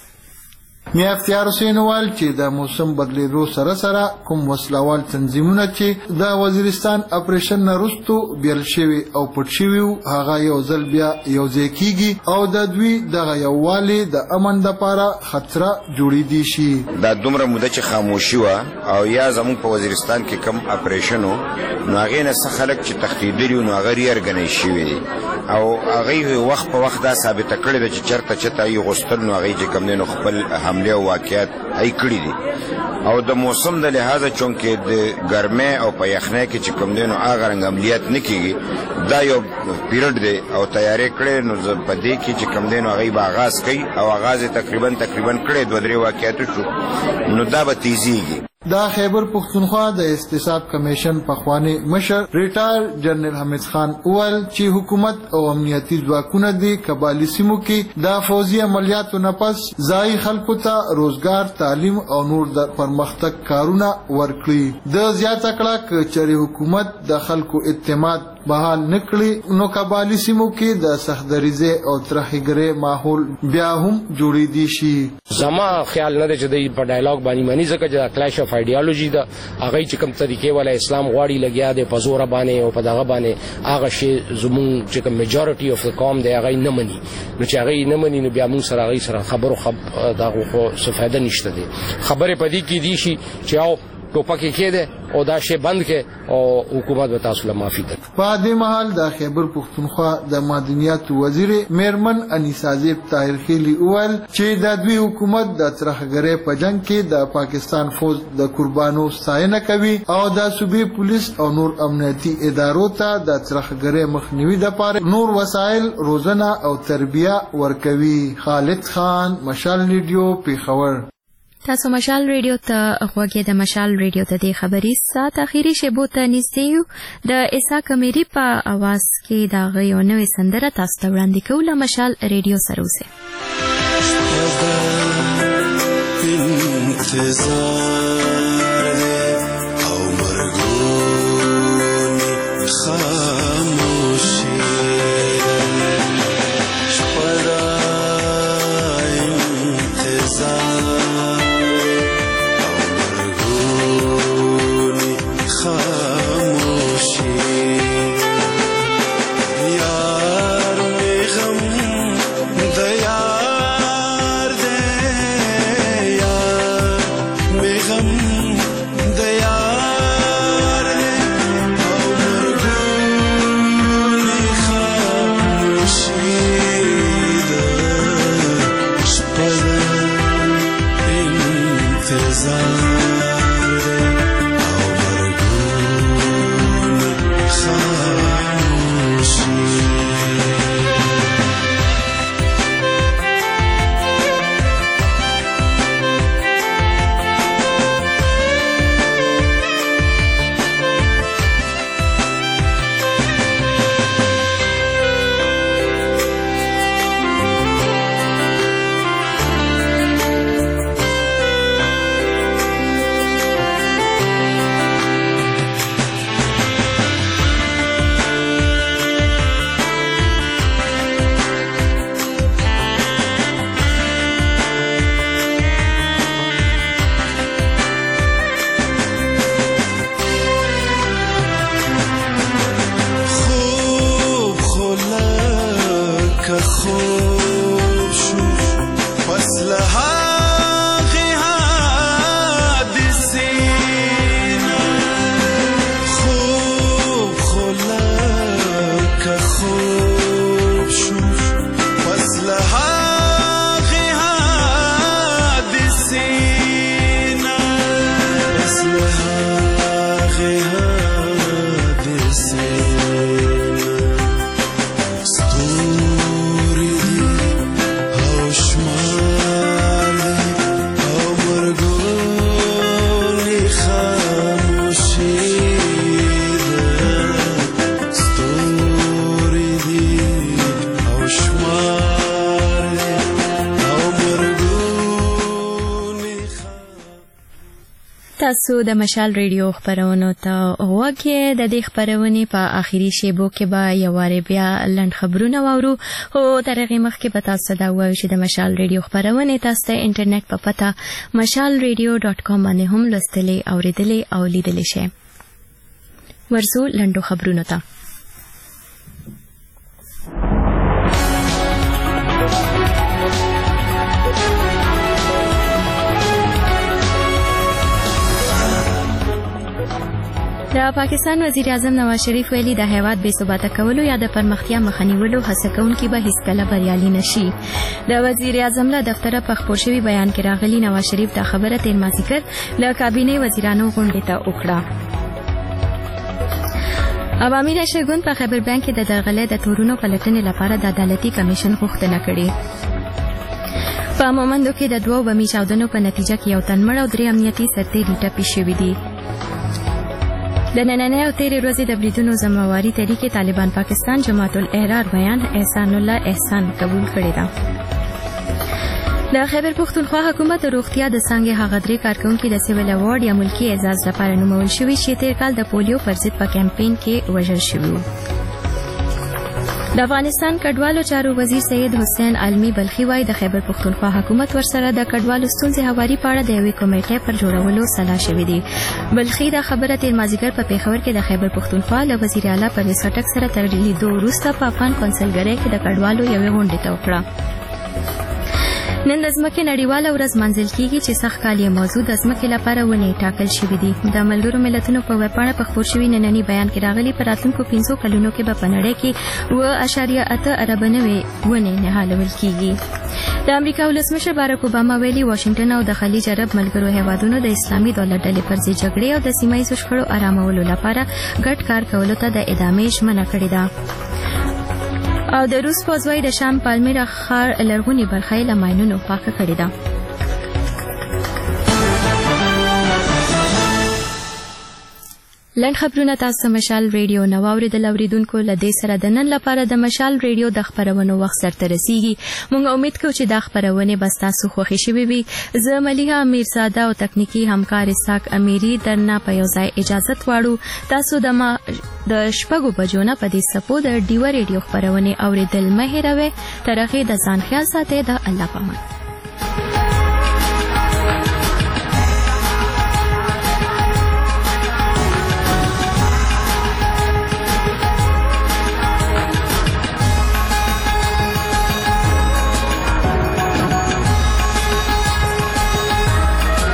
میا افتخار حسین ویل چې د موسم بدلیدو سره سره کوم وسلوال تنظیمونه چې د وزیرستان اپریشن نه وروسته بیل شوي او پټ شوي هغه یو ځل بیا یو ځای کېږي او د دوی دغه یووالي د امن دپاره خطره جوړېدی شي. دا دومره موده چې خاموشي وه او یا زموږ په وزیرستان کې کم اپریشن و نو هغې نه څه خلک چې تښتېدلي وو نو هغه ریارګنی شوي دي او هغوی وخت په وخت دا ثابته کړې ده چې چېرته چېرته یې غوښتل نو هغوی چې کوم دی نو خپل حملې او واقعیت ای کړي دي او د موسم د لحاظه چونکې د ګرمۍ او په یخنۍ کې چې کوم دی نو هغه رنګ عملیات نه کېږي دا یو پیریډ دی او تیاری کړی نو زه په دې کې چې کوم دی نو هغوی به آغاز کوي او آغاز یې تقریبا کړی 2-3 واقعیتو شو نو دا به تیزیږي. دا خیبر پختونخوا د احتساب کمیشن پخوانی مشر ریټایر جنرال حمید خان اول چې حکومت او امنیتي ځواکونه د قبایلی سیمو کې د فوزي عملیاتو نه پس ځای خلکو ته روزګار تعلیم او نور د پرمختګ کارونه ورکړي. د زیاته کړه چې حکومت د خلکو اعتماد بحال نکړي نو قبایلی سیمو کې د سختدریزۍ او ترهګرۍ ماحول بیا هم جوړېدی شي. زما خیال نه دی چې د په ډایلاګ باندې مانی ځکه چې کلاش اف ایډیالوژي دا هغه چې کوم طریقې ولا اسلام غواړي لګیا دی په زور باندې او په دغه باندې هغه شی زمون چې کوم میجورټي اف د قوم دی هغه نه مني نو چې هغه نه مني نو بیا موږ سره هغه سره خبرو دا خو څه فائدہ نشته دی. خبره پدې کې دي شي چې او ټوپک کېده او دا شی بند کې او حکومت به تاسو له معافي ده. په دې مهال د خیبر پختونخوا د مدنیات وزیر میرمن انیسا زیب طاهر خیلی اول چې د دوی حکومت د ترهګرۍ په جنگ کې د پاکستان فوج د قربانو ستاینه کوي او د صوبې پولیس او نور امنیتي ادارو ته د ترهګرۍ مخنیوي لپاره نور وسایل روزنه او تربیه ورکوي. خالد خان مشال ریډیو پیښور. تاسو مشال ریډیو ته غوږی د مشال ریډیو ته د خبري سات اخیری شیبو ته نږدې یو د عیسی کمیری په اواز کې دا غيو نوې سندره تاسو ته وړاندې کوله. مشال ریډیو سره اوسه. غم تاسو د مشال ریډیو خبرونو ته وګورئ. د دې خبرونې په آخري شیبو کې به یو واره بیا لنډ خبرونه واورو، خو تر هغې مخکې به تاسو دا ووایو چې د مشال ریډیو خبرونې تاسو ته انټرنیټ په پته mashalradio.com باندې هم لوستلی، اورېدلی او لیدلی شئ. ورځو لنډو خبرونو ته. د پاکستان وزیر اعظم نواز شریف ویلي د هیواد بې ثباته کولو یا د پرمختیا مخه نیولو هڅه کوونکي به هیڅکله بریالي نشي. د وزیر اعظم له دفتره په خپور شوي بیان کې راغلي نواز شریف دا خبره تیر مازدیګر له کابینې وزیرانو غونډې ته وکړه. عوامي نشر ګوند په خیبر بانک کې د درغلۍ د تورونو پلټنې لپاره د عدالتي کمیشن غوښتنه کړې. په مومندو کې د 2 بمي چاودنو په نتیجه کې یو تن مړ او 3 امنیتي سرتېري ټپي شوي دي. د نننۍ او تیرې ورځې د بریدونو ذمہواري تحریک طالبان پاکستان جماعت الاحرار بیان احسان الله احسان قبول کړی ده. د خیبر پښتونخوا حکومت د روغتیا د څانګې هغه 3 کارکونکي د سیویل اوارډ یا ملکی اعزاز لپاره نومول شوي چې تیر کال د پولیو پر ضد په کمپین کې وژل شوي وو. د افغانستان کډوالو چارو وزیر سید حسین علمی بلخي وايي د خیبر پښتونخوا حکومت ورسره د کډوالو ستونزې هواري په اړه د یوې کمیټې پر جوړولو سلا شوې دي. بلخي دا خبره تیر مازدیګر په پیښور کې د خیبر پښتونخوا له وزیر اعلی پرویز خټک سره تر لیدو وروسته په افغان کونسلګرۍ کې د کډوالو یوې غونډې ته وکړه. نن د ځمکې نړیواله ورځ منځل کیږي چې سخت کال یې موضوع د ځمکې لپاره ونې ټاکل شوي دي. د ملګرو ملتونو په ویبپاڼه په خپور شوي ننني بیان کې راغلي په راتلونکو 500 کلونو کې به په نړۍ کې 2.8 ارب نوې ونې نهالول کیږي. د امریکا ولسمشر بارک اوباما ویلي واشنگټن او د خلیج عرب ملګرو هیوادونو د اسلامي دولت ډلې پر ضد جګړې او د سیمه ییزو شخړو آرامولو لپاره ګډ کار کولو ته د ادامې ژمنه کړې ده. او د روس پوځوي د شام پالمیرا ښار لرغونی برخه له ماینونو پاکه کړې ده. لنډ خبرونه تاسو مشال ریډیو نو اوریدل اوریدونکو لدې سره د نن لپاره د مشال ریډیو د خبرونو وخت سره رسیږي. موږ امید کوو چې دا خبرونه به تاسو خوښ شي وي. زه ملیحه میرزاده او تکنیکی همکار اسحاق امیری درنه په یو ځای اجازه واړو. تاسو د 6 بجو نه په دې سپو د ډیو ریډیو خبرونه اوریدل مه هیروئ. تر هغه د ځان خیال ساتئ. د الله پامان.